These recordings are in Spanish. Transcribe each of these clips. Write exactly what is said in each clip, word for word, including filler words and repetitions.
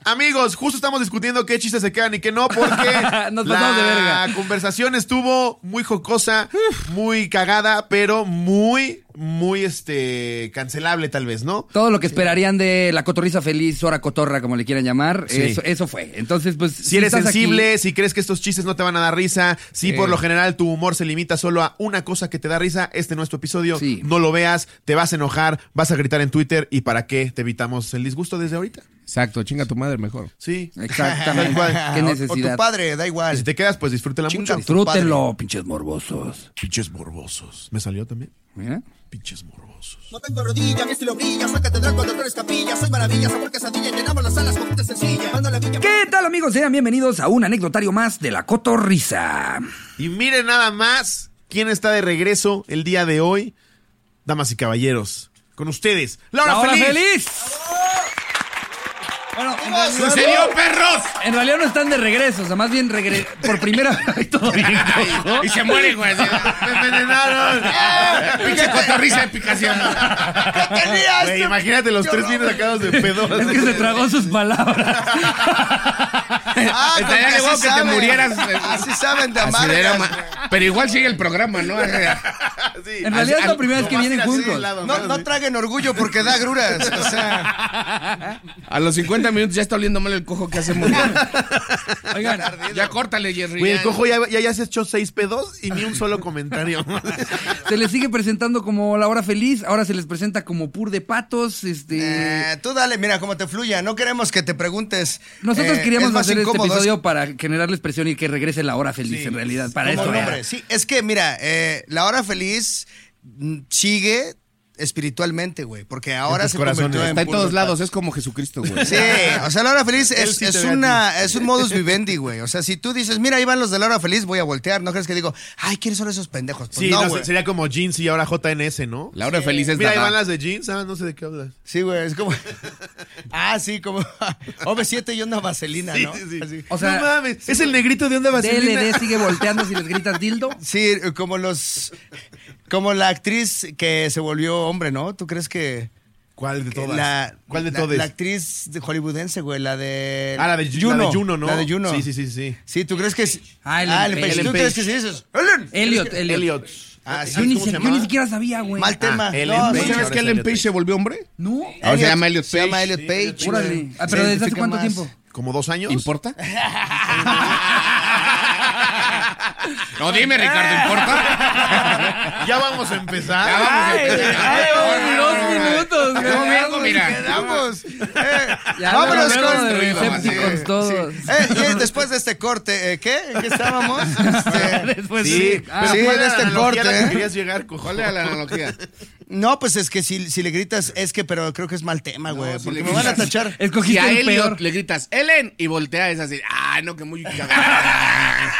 Amigos, justo estamos discutiendo qué chistes se quedan y qué no, porque Nos pasamos de verga. la conversación estuvo muy jocosa, muy cagada, pero muy, muy este cancelable tal vez, ¿no? Todo lo que esperarían de la cotorriza feliz, hora cotorra, como le quieran llamar, Sí. eso, eso fue. Entonces, pues... Si eres estás sensible, aquí- si crees que estos chistes no te van a dar risa, si Sí. por lo general tu humor se limita solo a una cosa que te da risa, este no es tu episodio, Sí. no lo veas, te vas a enojar, vas a gritar en Twitter y ¿para qué te evitamos el disgusto desde ahorita? Exacto, chinga tu madre mejor. Sí. Exactamente. Tal Qué O necesidad. tu padre, da Y igual. si te quedas, pues disfrútela Chinga. mucho. Disfrútenlo, pinches morbosos. Pinches morbosos. ¿Me salió también? Mira. Pinches morbosos. No tengo rodilla, mi estilo brilla, soy catedral cuando tú eres capilla, soy maravilla, sabor quesadilla, llenamos las salas con gente sencilla. Mando la villa. ¿Qué tal, amigos? Sean bienvenidos a un anecdotario más de la cotorriza. Y miren nada más quién está de regreso el día de hoy. Damas y caballeros, con ustedes, Laura, ¡La hora Feliz. feliz! Bueno, en realidad, ¡Sucedió, perros! en realidad no están de regreso, o sea, más bien regre por primera vez. Todo bien, ¿no? Y se muere, güey. ¡Me envenenaron! Pinche cotorriza de picación. ¿Qué tenías? Güey, imagínate los tres bien sacados de pedo. Es que se tragó sus palabras. Ah, con Estaría que de huevo así que te saben. murieras. Así saben de Así de era, amargas. ma- Pero igual sigue el programa, ¿no? Sí. En realidad es la al- primera vez que Nomás vienen así de juntos. lado, No, no Así. traguen orgullo porque da gruras. O sea, A los cincuenta minutos ya está oliendo mal el cojo que hacemos. Oigan, Ya córtale, Jerry. Güey, el ya. cojo ya, ya, ya se echó seis pedos y ni un solo comentario. se les sigue presentando como la hora feliz, ahora se les presenta como pur de patos, este... eh, tú dale, mira, como te fluya. No queremos que te preguntes. Nosotros eh, queríamos es más hacer este incómodo, es episodio para generarles presión y que regrese la hora feliz, Sí. en realidad. Para como esto nombre. era. Sí, es que mira, eh, la hora feliz mm, sigue espiritualmente, güey, porque ahora tus se corazones. convirtió en Está en puro todos de lados, patos. es como Jesucristo, güey. Sí, o sea, la hora feliz Él es, sí te es ve a una, es un modus vivendi, güey. O sea, si tú dices, mira, ahí van los de la hora feliz, voy a voltear. ¿No crees que digo, ay, ¿quiénes son esos pendejos? Pues Sí, no, no, güey. sería como Jeans y ahora J N S, ¿no? La hora feliz es Mira, ahí Dada. van las de Jeans, ah, no sé de qué hablas. Sí, güey, es como. Ah, sí, como. O V siete y onda vaselina, Sí, ¿no? sí, sí. Así. O sea, no mames, es el negrito de onda D L vaselina. D sigue volteando si les gritas dildo. Sí, como los. Como la actriz que se volvió hombre, ¿no? ¿Tú crees que. ¿Cuál de todas? La, ¿Cuál de la- todas? La actriz de hollywoodense, güey, la de. Ah, la de Juno. La de Juno, ¿no? La de Juno. Sí, sí, sí, sí. Sí, ¿tú crees que es. Ah, Ellen ah, Ellen Page. Page. ¿Tú Ellen crees Page. que sí dices? ¡Ellen! Elliot, Elliot. Elliot. Ah, sí. Yo ni, ¿Cómo si- se yo llama? ni siquiera sabía, güey. Mal tema. Ah, Ellen No, Page. sí, ¿Sabes ahora que es Ellen Elliot Page Page. se volvió hombre? No. Ahora se llama Elliot Se llama Page. Elliot Page. Órale. güey. Ah, pero Se ¿desde hace identifica cuánto más. tiempo? ¿Como dos años? ¿Importa? No, dime, Ricardo, ¿importa? Ya vamos a empezar. Ya vamos a empezar. ay, ay, dos minutos, güey. Yo vengo, mira. Quedamos. Eh, Ya vámonos luego con. de destruido, Decepticons sí, todos. Eh, y después de este corte, eh, ¿qué? ¿En qué estábamos? Este, Después Sí, Ah, pero sí, ¿cuál de era este la analogía a la corte, que ¿eh? querías llegar, cojo? ¿Cuál era la analogía? no, pues es que si, si le gritas, es que, pero creo que es mal tema, güey. si porque le me van a gritas. tachar. Si Escogiste a el Elliot peor. le gritas, Ellen, y voltea, es así, ay, no, que muy cagada.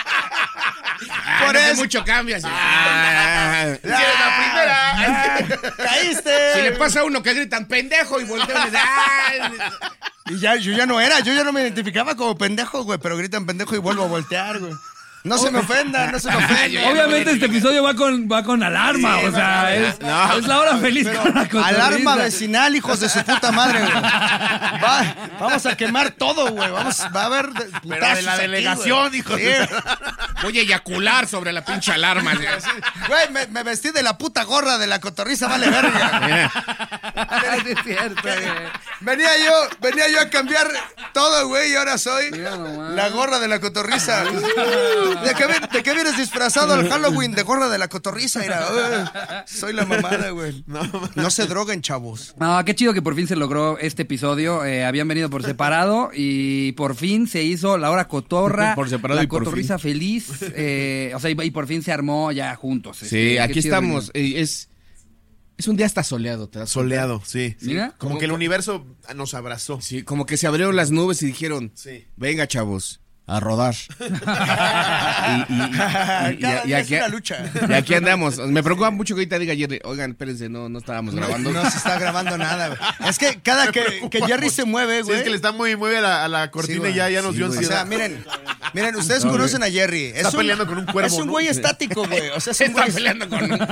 Ay, Por no, que eso. mucho cambia. Así, ah, ¡Es la primera! ¡Caíste! Si le pasa a uno que gritan pendejo y voltea, y dice, ay. Y ya, yo ya no era, yo ya no me identificaba como pendejo, güey, pero gritan pendejo y vuelvo a voltear, güey. No se me ofendan, no se me ofendan. Obviamente este episodio va con, va con alarma, o sea, es, es la hora feliz con la cotorriza. Alarma vecinal, hijos de su puta madre, güey. Va- vamos a quemar todo, güey. Vamos, va a haber de- Pero de putazos la aquí, delegación, güey. hijo Sí. de... Voy a eyacular sobre la pinche alarma. Güey, me, me vestí de la puta gorra de la cotorriza, vale verga. Sí, es cierto, güey. Venía yo, venía yo a cambiar todo, güey, y ahora soy Mira nomás. la gorra de la cotorriza. ¿De qué, vi- de qué vienes disfrazado al Halloween? De gorra de la cotorriza, mira. Uh, soy la mamada, güey. No se droguen, chavos. No, qué chido que por fin se logró este episodio. Eh, habían venido por separado y por fin se hizo la hora cotorra. Por separado la y por cotorriza feliz. eh, o sea, y, y por fin se armó ya juntos. Sí, Este, qué aquí chido estamos. Eh, Es, es un día hasta soleado, ¿te das cuenta? Soleado, sí. sí. Mira. Como que el universo nos abrazó. Sí, como que se abrieron las nubes y dijeron, Sí. venga, chavos, a rodar. y, y- y- y- Cada y- y día aquí, es una lucha. y aquí andamos. Me preocupa mucho que ahorita diga Jerry, oigan, espérense, no, no estábamos grabando. No se está grabando nada, güey. Es que cada que, que Jerry se mueve, Sí, güey. es que le está muy, muy a la, a la cortina Sí, güey. y ya, ya nos Sí, dio güey. O ansiedad. sea, miren, miren, ustedes conocen a Jerry. Es Está peleando con un cuervo, Es un ¿no? güey estático, güey. O sea, es Se un está güey. peleando con un...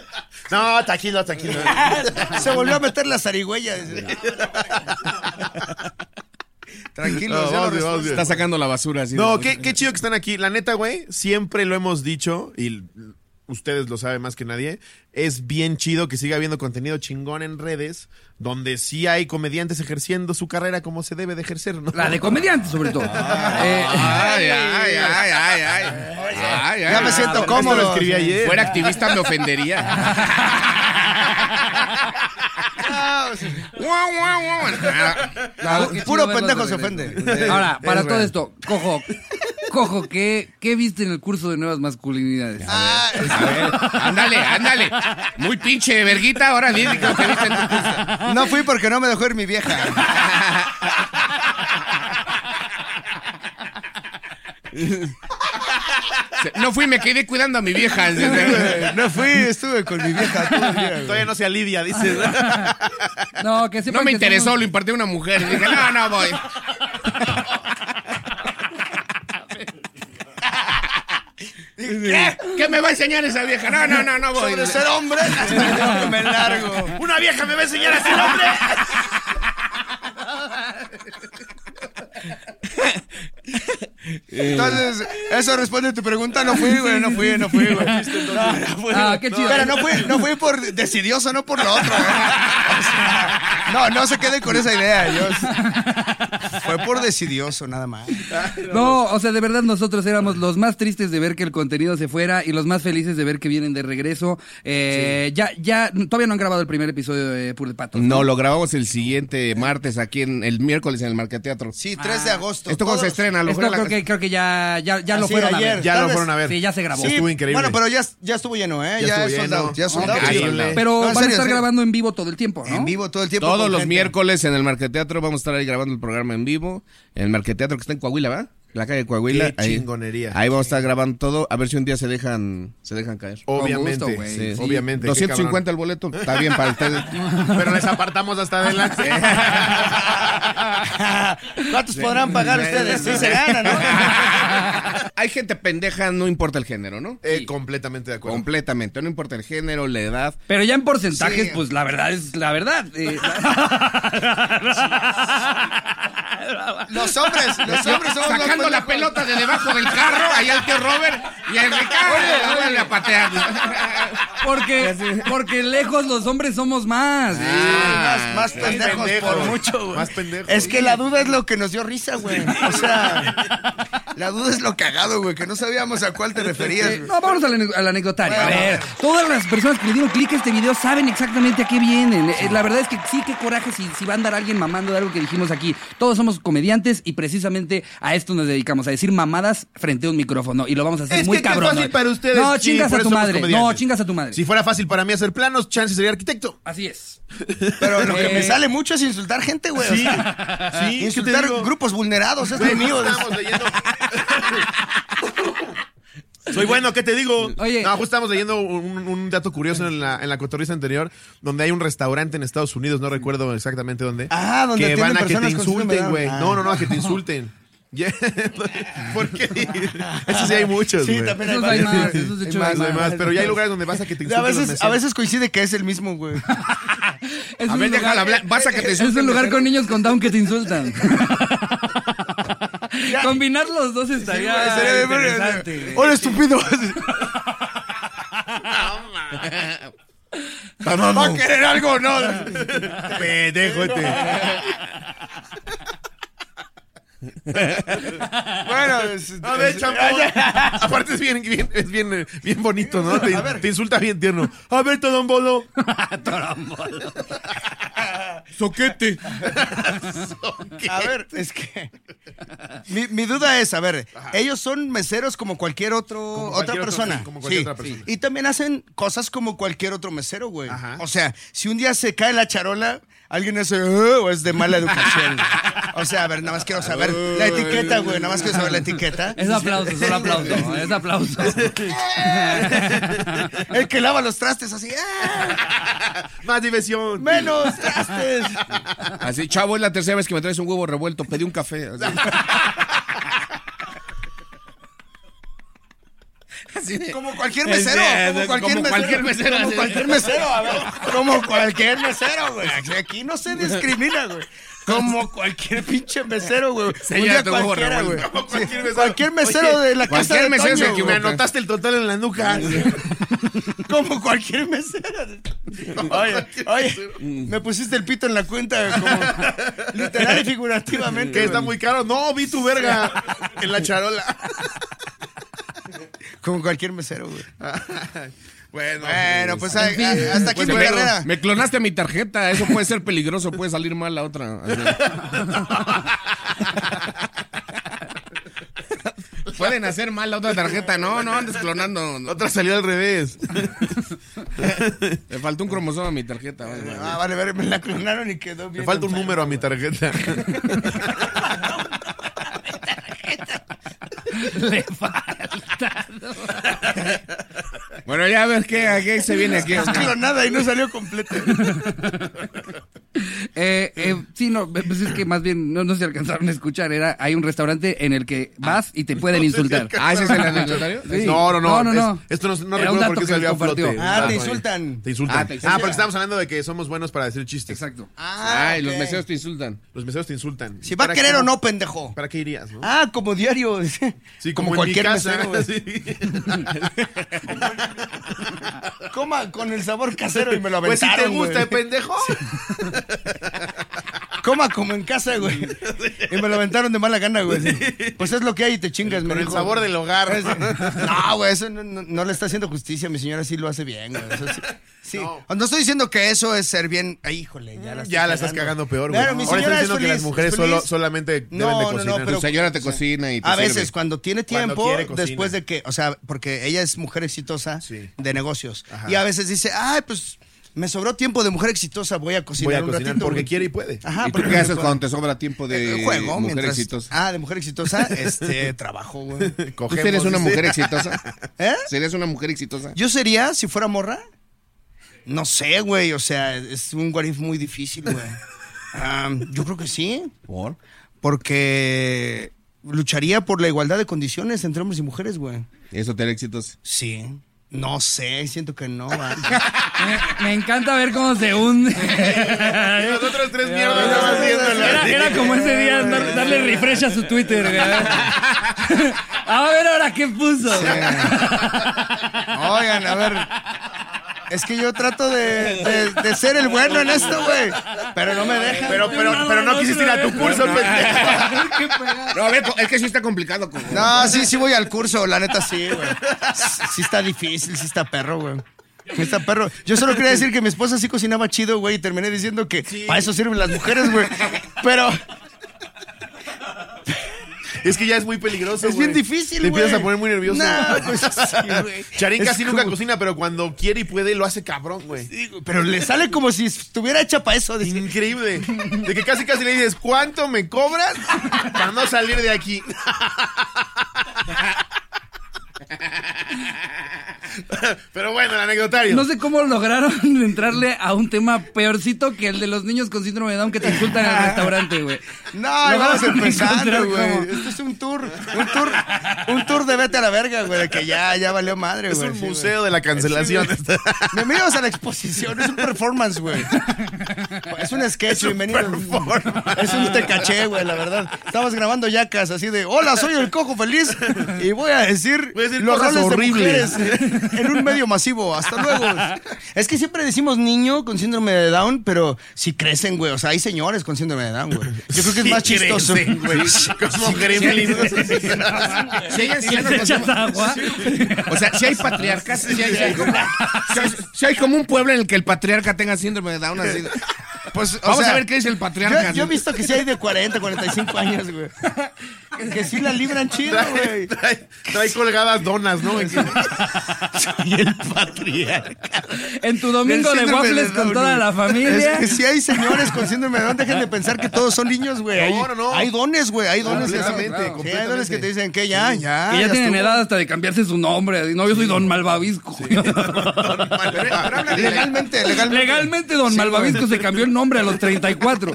No, tranquilo, tranquilo. Se volvió a meter la zarigüeya. tranquilos. No, ya vamos lo bien, vamos respondo. bien. Está sacando la basura así. No, de- qué, qué chido que están aquí. La neta, güey, siempre lo hemos dicho y ustedes lo saben más que nadie. Es bien chido que siga habiendo contenido chingón en redes donde sí hay comediantes ejerciendo su carrera como se debe de ejercer, ¿no? La de comediante, sobre todo. Eh, Ay, ay, ay, ay, ay. Ay, Ya ay. me siento Esto lo cómodo. escribí ayer. Si fuera activista me ofendería. Guau, guau, guau. claro, qué Puro chido verlos pendejo de se regreso. ofende. Ahora, para Es todo real. esto, Cojo, Cojo, ¿qué, ¿qué viste en el curso de nuevas masculinidades? Ah, A ver, ándale, ándale. Muy pinche verguita, ahora dile que lo que viste en tu curso. no fui porque no me dejó ir mi vieja. No fui, me quedé cuidando a mi vieja. No fui, estuve con mi vieja todo el día, güey. Todavía no se alivia, dices. No, que sepan No me que interesó, somos- lo impartió una mujer. Y dije, no, no voy. ¿Qué? ¿Qué me va a enseñar esa vieja? No, no, no, no voy. Sobre ser hombre, me largo. ¡Una vieja me va a enseñar a ser hombre! Entonces, eso responde a tu pregunta. No fui, güey, no fui, no fui, güey. No, no fui. Ah, qué chido. Pero no fui, no fui por decidioso, no por lo otro, güey. O sea, no, no se queden con esa idea. Yo, fue por decidioso, nada más. No, o sea, de verdad nosotros éramos los más tristes de ver que el contenido se fuera y los más felices de ver que vienen de regreso. Eh, Ya, ya, todavía no han grabado el primer episodio de Pur de Patos. No, lo grabamos el siguiente martes aquí en el miércoles en el Marqueteatro. Sí, tres de agosto. ¿Esto cuándo se Todos- estrena? A lo Esto mejor creo la- que, creo que ya, ya, ya lo Así, fueron ayer. a ver. Ya Tal lo vez- fueron a ver. Sí, ya se grabó. Sí, Estuvo increíble. Bueno, pero ya, ya estuvo lleno, ¿eh? Ya Ya, estuvo es sold lleno. out, ya es sold Ok, out. increíble. Pero No, en van a serio, estar en serio. grabando en vivo todo el tiempo, ¿no? En vivo todo el tiempo. Todos con los gente. miércoles en el Marqueteatro vamos a estar ahí grabando el programa en vivo. En el Marqueteatro que está en Coahuila, ¿va? La calle Coahuila. Qué ahí, chingonería. Ahí vamos a estar grabando todo. A ver si un día se dejan, se dejan caer. Obviamente, Con gusto, güey. sí, Sí. obviamente. qué doscientos cincuenta cabrón. el boleto. Está bien para ustedes. Pero les apartamos hasta adelante. ¿Cuántos podrán pagar ustedes? Sí se gana, ¿no? Hay gente pendeja, no importa el género, ¿no? Eh, completamente de acuerdo. Completamente. No importa el género, la edad. Pero ya en porcentajes, Sí. pues la verdad es la verdad. Eh, Los hombres, los hombres somos Sacando los la pendejos. pelota de debajo del carro, ahí al tío Robert, y el Ricardo la vuelve a patear. porque, porque lejos los hombres somos más. Sí, Ah, más, más pendejos pendejos. por mucho, güey. Más pendejos. Es que la duda es lo que nos dio risa, güey. O sea, la duda es lo cagado, güey, que no sabíamos a cuál te referías. Eh, güey. no, vamos al, ane- al anecdotario. A Bueno. ver, todas las personas que le dieron clic a este video saben exactamente a qué vienen. Eh, La verdad es que sí, qué coraje si, si va a andar alguien mamando de algo que dijimos aquí. Todos somos comediantes y precisamente a esto nos dedicamos, a decir mamadas frente a un micrófono. Y lo vamos a hacer Es muy que qué cabrón. fácil hoy. para ustedes. No, Sí, chingas por a eso tu somos madre. comediantes. No, chingas a tu madre. Si fuera fácil para mí hacer planos, chance sería arquitecto. Así es. Pero lo que Eh. me sale mucho es insultar gente, güey. o Sí, sea, sí, ¿qué insultar te digo? grupos vulnerados, es Güey, lo mío. estamos leyendo. Soy bueno, ¿qué te digo? Oye. No, justo estamos leyendo un, un dato curioso en la, en la cotorriza anterior, donde hay un restaurante en Estados Unidos, no recuerdo exactamente dónde. Ah, donde que atienden van a que te personas con síndrome de insulten, Down. güey. Ah. No, no, no, a que te insulten. Yeah. ¿Por qué? Eso sí hay muchos, Sí, güey. también hay Esos hay varios. más, esos de Hay hecho más, hay No hay más. más, pero ya hay lugares donde vas a que te A insulten. los veces, a meseros. veces coincide que es el mismo, güey. Es A un ver, lugar- déjala hablar. Vas a que te Es un insulten, lugar mesero. con niños con Down que te insultan. Combinar los dos estaría, Estaría bien, güey. interesante. Hola, estúpido. ¿Va a querer algo o no? Pendejo, este. Bueno, es- A ver, es- champú. Aparte es bien, bien, es bien, eh, bien bonito, ¿no? Te, te insulta bien tierno. A ver, Torombolo. Soquete. A ver, es que mi, mi duda es, a ver, ellos son meseros como cualquier otro Como otra cualquier otro, persona. sí, como cualquier Sí, otra persona. sí. Y también hacen cosas como cualquier otro mesero, güey. Ajá. O sea, si un día se cae la charola, alguien hace "Uh", o es de mala educación. O sea, a ver, nada más quiero saber la etiqueta, güey, nada más quiero saber la etiqueta. Es aplauso, es un aplauso, es aplauso. El que lava los trastes así, "Ah, Más diversión. menos trastes". Así, chavo, es la tercera vez que me traes un huevo revuelto. Pedí un café. Así. así de- Como cualquier mesero, Sí, como cualquier como mesero. cualquier mesero, Como así. cualquier mesero, a ver. Como cualquier mesero, güey. Aquí- Aquí no se discrimina, güey. Como cualquier pinche mesero, güey. Un Señora, día tu huevo cualquiera, güey. revuelto. Como cualquier Sí, mesero. Cualquier mesero Oye, de la casa cualquier de mesero Toño, se Que güey. me equivoca. anotaste el total en la nuca. Como cualquier mesero. Oye, oye, me pusiste el pito en la cuenta, como literal y figurativamente. Que está güey. muy caro. No, vi tu verga en la charola. Como cualquier mesero, güey. Bueno, Bueno, pues a- En fin. a- hasta aquí Pues mi me, carrera. me clonaste mi tarjeta, eso puede ser peligroso, puede salir mal la otra. Pueden hacer mal la otra tarjeta, no, no andes clonando. la otra salió al revés. Le faltó un cromosoma a mi tarjeta. Vale, vale. Ah, vale, vale, me la clonaron y quedó bien. Le falta un número a mi tarjeta. Le falta. Bueno, ya a ver qué, a qué se viene aquí. Es clonada y no salió completa. Eh, eh, sí, no, pues es que más bien no, no se alcanzaron a escuchar. Era, hay un restaurante en el que vas y te pueden insultar. Ah, ¿ese es el anecdotario? Sí. No, no, no. No, no, no. es- esto no, no Era un recuerdo dato por qué que salió a les compartió. flote. Ah, te sí. insultan. Te insultan. Ah, Ah, te insultan. porque estamos hablando de que somos buenos para decir chistes. Exacto. Ah, Ay, los ok. meseros te insultan. Los meseros te insultan. Si va a ¿Para querer qué- o no, pendejo. ¿Para qué irías, no? Ah, como diario. Sí, como, como, cualquier en mi casa. mesero, güey. Sí. Coma con el sabor casero y me lo Pues si aventaron, te gusta, güey. pendejo. Coma como en casa, güey. Y me lo aventaron de mala gana, güey. Pues es lo que hay y te chingas, Con me el dijo. sabor del hogar. No, güey, eso no, no- no le está haciendo justicia. Mi señora sí lo hace bien, güey. Eso sí. Sí. No. No. estoy diciendo que eso es ser bien. Ay, híjole, ya la estoy Ya la estás cagando peor, güey. Claro, mi Ahora señora estás es diciendo que feliz, las mujeres es feliz. solo, solamente deben No, de no, no, cocinar. pero- Tu señora te cocina y te A sirve. veces, cuando tiene Cuando tiempo, quiere, cocina. después de que, o sea, porque ella es mujer exitosa Sí. de negocios. Ajá. Y a veces dice, ay, pues me sobró tiempo de mujer exitosa, voy a cocinar Voy a un cocinar ratito. porque güey". quiere y puede. Ajá, ¿Y tú porque qué haces me- cuando te sobra tiempo de Eh, juego mujer mientras- exitosa? Ah, de mujer exitosa, este, trabajo, güey. ¿Tú Cogemos, serías una dice. mujer exitosa? ¿Eh? ¿Serías una mujer exitosa? Yo sería, si fuera morra, no sé, güey, o sea, es un what if muy difícil, güey. Am, yo creo que sí, ¿Por? porque lucharía por la igualdad de condiciones entre hombres y mujeres, güey. ¿Eso te haría exitosa? Sí. No sé, siento que no, va. Me, me encanta ver cómo se hunde. Y nosotros tres mierdas nada más viéndolo. Era, era como ese día dar- darle refresh a su Twitter. güey. A ver ahora qué puso. Oigan, a ver. Es que yo trato de, de- de ser el bueno en esto, güey. Pero no me dejan. Pero, pero, pero no quisiste ir a tu curso, pendejo. Qué pegado. No, a ver, es que sí está complicado. como- No, sí, sí voy al curso, la neta sí, güey. Sí, sí está difícil, sí está perro, güey. Sí está perro. Yo solo quería decir que mi esposa sí cocinaba chido, güey, y terminé diciendo que para eso sirven las mujeres, güey. Pero Es que ya es muy peligroso, es güey. bien difícil, Te güey. empiezas a poner muy nervioso. No, pues sí, güey. Charín Es casi nunca como- cocina, pero cuando quiere y puede, lo hace cabrón, güey. Sí, güey, pero le sale como si estuviera hecha para eso. dice. Increíble. De que casi casi le dices, ¿cuánto me cobras para no salir de aquí? Pero bueno, el anecdotario. No sé cómo lograron entrarle a un tema peorcito que el de los niños con síndrome de Down que te insultan en el restaurante, güey. No, vamos Lograron empezando, encontrar güey. cómo. Esto es un tour, un tour, un tour de vete a la verga, güey, de que ya, ya valió madre, Es güey. un sí, museo güey. de la cancelación. Sí, güey. Bienvenidos a la exposición, es un performance, güey. Es un sketch, bienvenidos. Es un te caché, güey, la verdad. Estamos grabando yacas así de, hola, soy el cojo feliz y voy a decir, Voy a decir los cosas roles horribles. de mujeres en un medio masivo. Hasta luego. Es que siempre decimos niño con síndrome de Down, pero si crecen, güey. O sea, hay señores con síndrome de Down, güey. Yo creo que es más Sí chistoso. crecen, güey. Como gremlins. Sí, ya- sí, ya nos ¿Les echas pasamos. agua? O sea, si hay patriarcas, si hay, sí hay como, sí hay- sí hay como un pueblo en el que el patriarca tenga síndrome de Down. Así. Pues, o Vamos sea, a ver qué dice el Yo, patriarca. yo he visto que sí hay de cuarenta, cuarenta y cinco años, güey. Que sí la libran chido, Trae, güey. trae- trae colgadas donas, ¿no? Y el patriarca. En tu domingo El de síndrome waffles de con Down, toda güey. la familia. Es que sí hay señores con síndrome de Down. Dejen de pensar que todos son niños, güey. Hay, No, no, no. hay dones, güey. Hay dones que Completamente, Sí, hay dones completamente. que te dicen que ya, ya. Que ya tienen estuvo. edad hasta de cambiarse su nombre. No, yo soy Don Malvavisco. Legalmente, legalmente. Legalmente Don Sí, Malvavisco se cambió el nombre a los treinta y cuatro.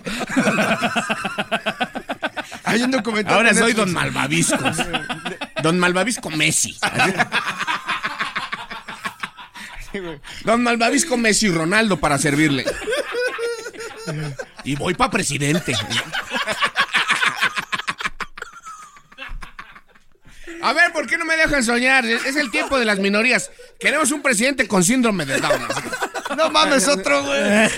Hay un documental. Ahora en soy Netflix. Don Malvaviscos. Don Malvavisco Messi. Don Malvavisco, Messi y Ronaldo para servirle. Y voy para presidente. A ver, ¿por qué no me dejan soñar? Es el tiempo de las minorías. Queremos un presidente con síndrome de Down. No mames, otro, güey.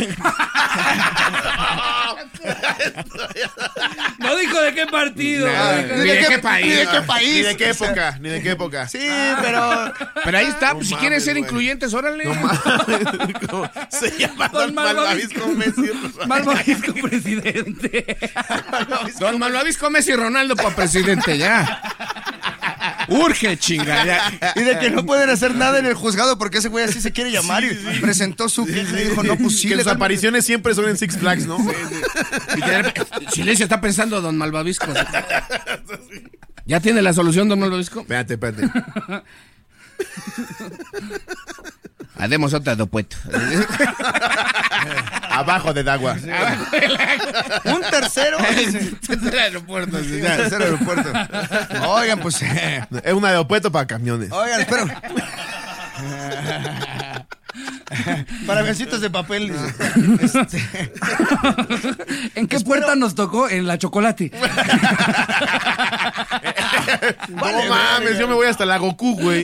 No dijo de qué partido. No, no dijo ni de qué país. Ni de qué país. Ni de qué época, ni de qué época. Sí, pero... Pero ahí está, No pues, si mames, quieren ser güey. incluyentes, órale. No mames. ¿Cómo se llama Don Don Malvavisco Messi? Malvavisco presidente. Don Malvavisco, Messi y Ronaldo para presidente, ya. Urge, chinga, ya. Y de que no pueden hacer nada en el juzgado porque ese güey así se quiere llamar y presentó su queja y dijo, no, pues sí. Que le sus dan- apariciones siempre son en Six Flags, ¿no? Y que de repente, silencio, está pensando Don Malvavisco. ¿Ya tiene la solución, Don Malvavisco? Espérate, espérate. Hacemos otra dopueto. Abajo de Dagua. Un tercero. Tercer aeropuerto, sí, Un ya. tercer aeropuerto. Oigan, pues... eh, Es un aeropuerto para camiones. Oigan, espero. Para besitos de papel. dice. Este, ¿En qué puerta nos tocó? En la chocolate. No mames, yo me voy hasta la Goku, güey.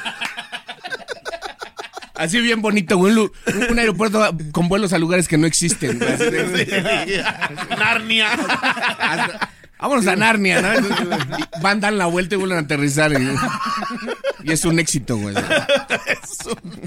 Así bien bonito, güey. Un, lu- un aeropuerto con vuelos a lugares que no existen. güey. Así de- Narnia. Hasta- vámonos a Narnia, ¿no? Y van, dan la vuelta y vuelven a aterrizar. Y, y es un éxito, güey. Es un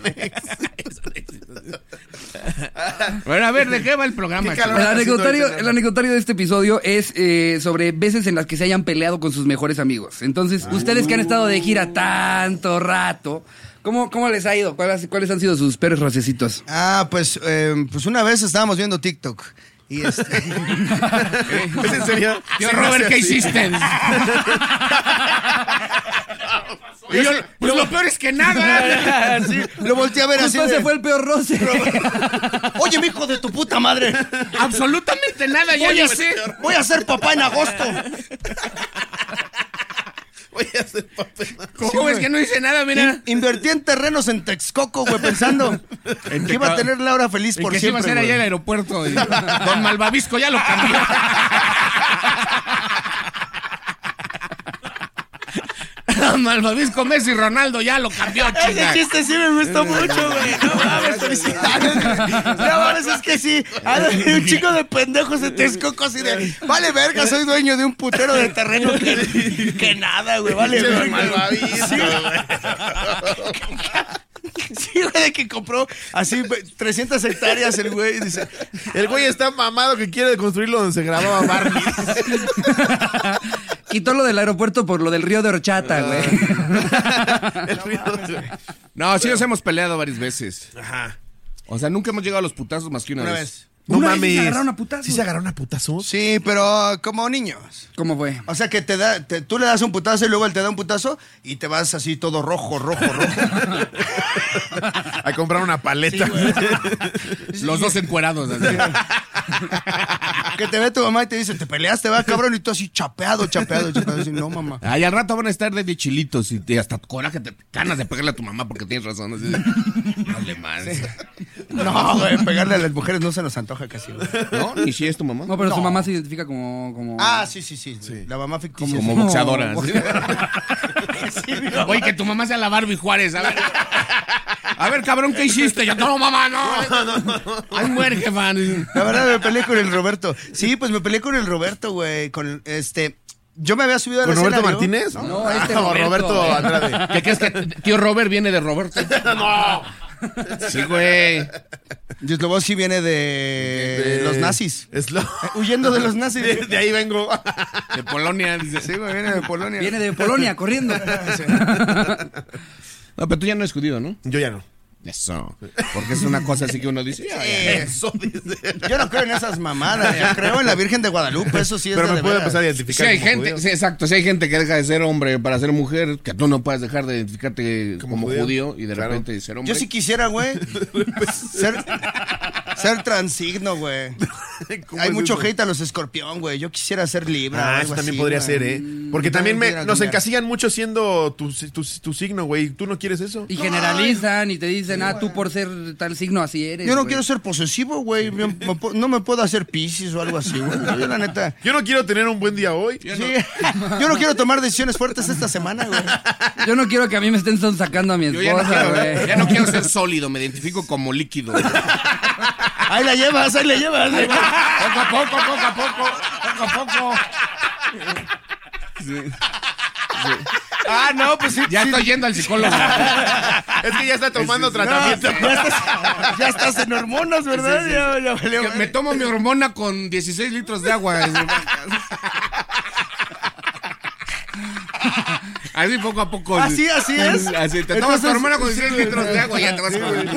Bueno, a ver, ¿de qué va el programa? Qué calor. El anecdotario, ahorita, ¿no? el anecdotario de este episodio es eh, sobre veces en las que se hayan peleado con sus mejores amigos. Entonces, ustedes que han estado de gira tanto rato, ¿cómo, cómo les ha ido? ¿Cuáles, cuáles han sido sus peores rocecitos? Ah, pues, eh, pues una vez estábamos viendo TikTok. Y este. ¿Es en serio? Tío Sí, Robert, ¿qué gracias, sí. hiciste? Y yo, pues lo peor es que nada. Sí, lo volteé a ver así. Justo de, ese fue el peor roce. Oye, mi hijo de tu puta madre. Absolutamente nada, ya Voy a, yo sé. voy a ser papá en agosto. Voy a hacer papel. ¿Cómo es que no hice nada, mira? In- invertí en terrenos en Texcoco, güey, pensando que iba a tener Laura feliz Y por que se iba siempre. a hacer allá güey. el aeropuerto. Y Don Malvavisco ya lo cambió. Don Malvavisco, Messi y Ronaldo ya lo cambió, Ese chinga. chiste sí me gustó mucho, güey. No mames, felicidades. No mames, es que sí. Ha habido un chico de pendejos de Texcoco así de. Vale, verga, soy dueño de un putero de terreno que, que nada, güey. Vale, Che, verga. Malvavisco, Sí, güey. sí, güey, de que compró así güey, trescientas hectáreas el güey. Dice, El güey está mamado que quiere construirlo donde se grababa Barney. Quitó lo del aeropuerto por lo del río de horchata, güey. El río- No, sí nos hemos peleado varias veces. Ajá. O sea, nunca hemos llegado a los putazos más que una, una vez. vez. No Una vez sí se mames. agarraron a putazos. ¿Sí se agarraron a putazos? Sí, pero como niños. ¿Cómo fue? O sea que te da, te- tú le das un putazo y luego él te da un putazo y te vas así todo rojo, rojo, rojo. A comprar una paleta. Los dos encuerados. así. Que te ve tu mamá y te dice, te peleaste, va, cabrón, y tú así chapeado, chapeado, chapeado. Así, no, mamá. Ay, al rato van a estar de chilitos y te- hasta coraje, te ganas de pegarle a tu mamá porque tienes razón. Así de, dale más. No, güey, pegarle a las mujeres no se nos antoja casi, güey. ¿No? ¿Y si es tu mamá? No, pero su No. mamá se identifica como... como... Ah, sí, sí, sí. La mamá ficticia. Como sí. boxeadora. Como- así. Oye, que tu mamá sea la Barbie Juárez. A ver, a ver cabrón, ¿qué hiciste? Yo, no, mamá, no. Ay, muere, jefa. La verdad me peleé con el Roberto. Sí, pues me peleé con el Roberto, güey. Con este. Yo me había subido al ¿Con Roberto escenario. Martínez? No, este Ah, Roberto, Roberto güey. Andrade. ¿Qué crees que tío Robert viene de Roberto? No. Sí, güey. Yesloboski viene de, los nazis. Es lo... Huyendo de los nazis. De, de ahí vengo. De Polonia, dice. Sí, güey, viene de Polonia. Viene de Polonia, corriendo. No, pero tú ya no eres judío, ¿no? Yo ya no. Eso. Porque es una cosa así que uno dice. "Ya, ya". Eso dice. Yo no creo en esas mamadas. Yo creo en la Virgen de Guadalupe. Eso sí es Pero de me de puedo veras. empezar a Si identificar hay como gente, judío. sí, exacto, si hay gente que deja de ser hombre para ser mujer, que tú no puedes dejar de identificarte como, Como judío. judío, y de claro. repente ser hombre. Yo sí quisiera, güey. ser, ser transigno, güey. Hay mucho hate a los escorpión, güey. Yo quisiera ser Libra. Ah, eso también podría güey. ser, ¿eh? Porque Yo también me, pudiera nos cambiar. encasillan mucho siendo tu, tu, tu signo, güey. ¿Tú no quieres eso? Y generalizan y te dicen, ah, tú por ser tal signo así eres. Yo no güey. quiero ser posesivo, güey. Yo me pu- No me puedo hacer Piscis o algo así, güey. Yo, la neta. Yo no quiero tener un buen día hoy. Sí. Yo no quiero tomar decisiones fuertes esta semana, güey. Yo no quiero que a mí me estén sacando a mi Yo ya no, esposa, quiero, güey. ya no quiero ser sólido, me identifico como líquido. Ahí la llevas, ahí la llevas. Ahí va. Poco a poco, poco a poco, poco a poco. Ah, no, pues sí. Ya sí. estoy yendo al psicólogo. Es que ya está tomando No, tratamiento. ya, estás, ya estás en hormonas, ¿verdad? Ya, ya valió, Que güey. me tomo mi hormona con dieciséis litros de agua. Así poco a poco. Así, así es. Así, te tomas tu Entonces, hormona con sí, dieciséis güey, litros de agua y ya te vas sí, a güey.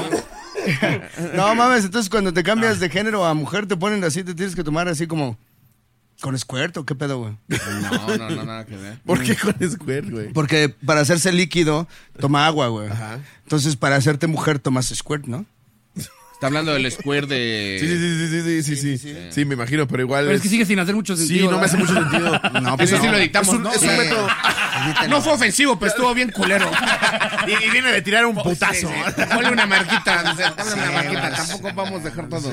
No mames, entonces cuando te cambias de género a mujer te ponen así, te tienes que tomar así como con squirt o qué pedo, güey. No, no, no, nada que ver. ¿Por qué con squirt, güey? Porque para hacerse líquido toma agua, güey. Ajá. Entonces para hacerte mujer tomas squirt, ¿no? Está hablando del square de... Sí, sí, sí, sí, sí, sí, sí, sí. Sí, me imagino, pero igual. Pero es que sigue sin hacer mucho sentido. Sí, no me hace ¿verdad? mucho sentido. No, pues Eso sí no. lo editamos, Es un, ¿no? es un Sí. método. No fue ofensivo, pero estuvo bien culero. Y, y viene de tirar un putazo. Sí, sí. Ponle una marquita. o sea, ponle una marquita. Tampoco vamos a dejar todo.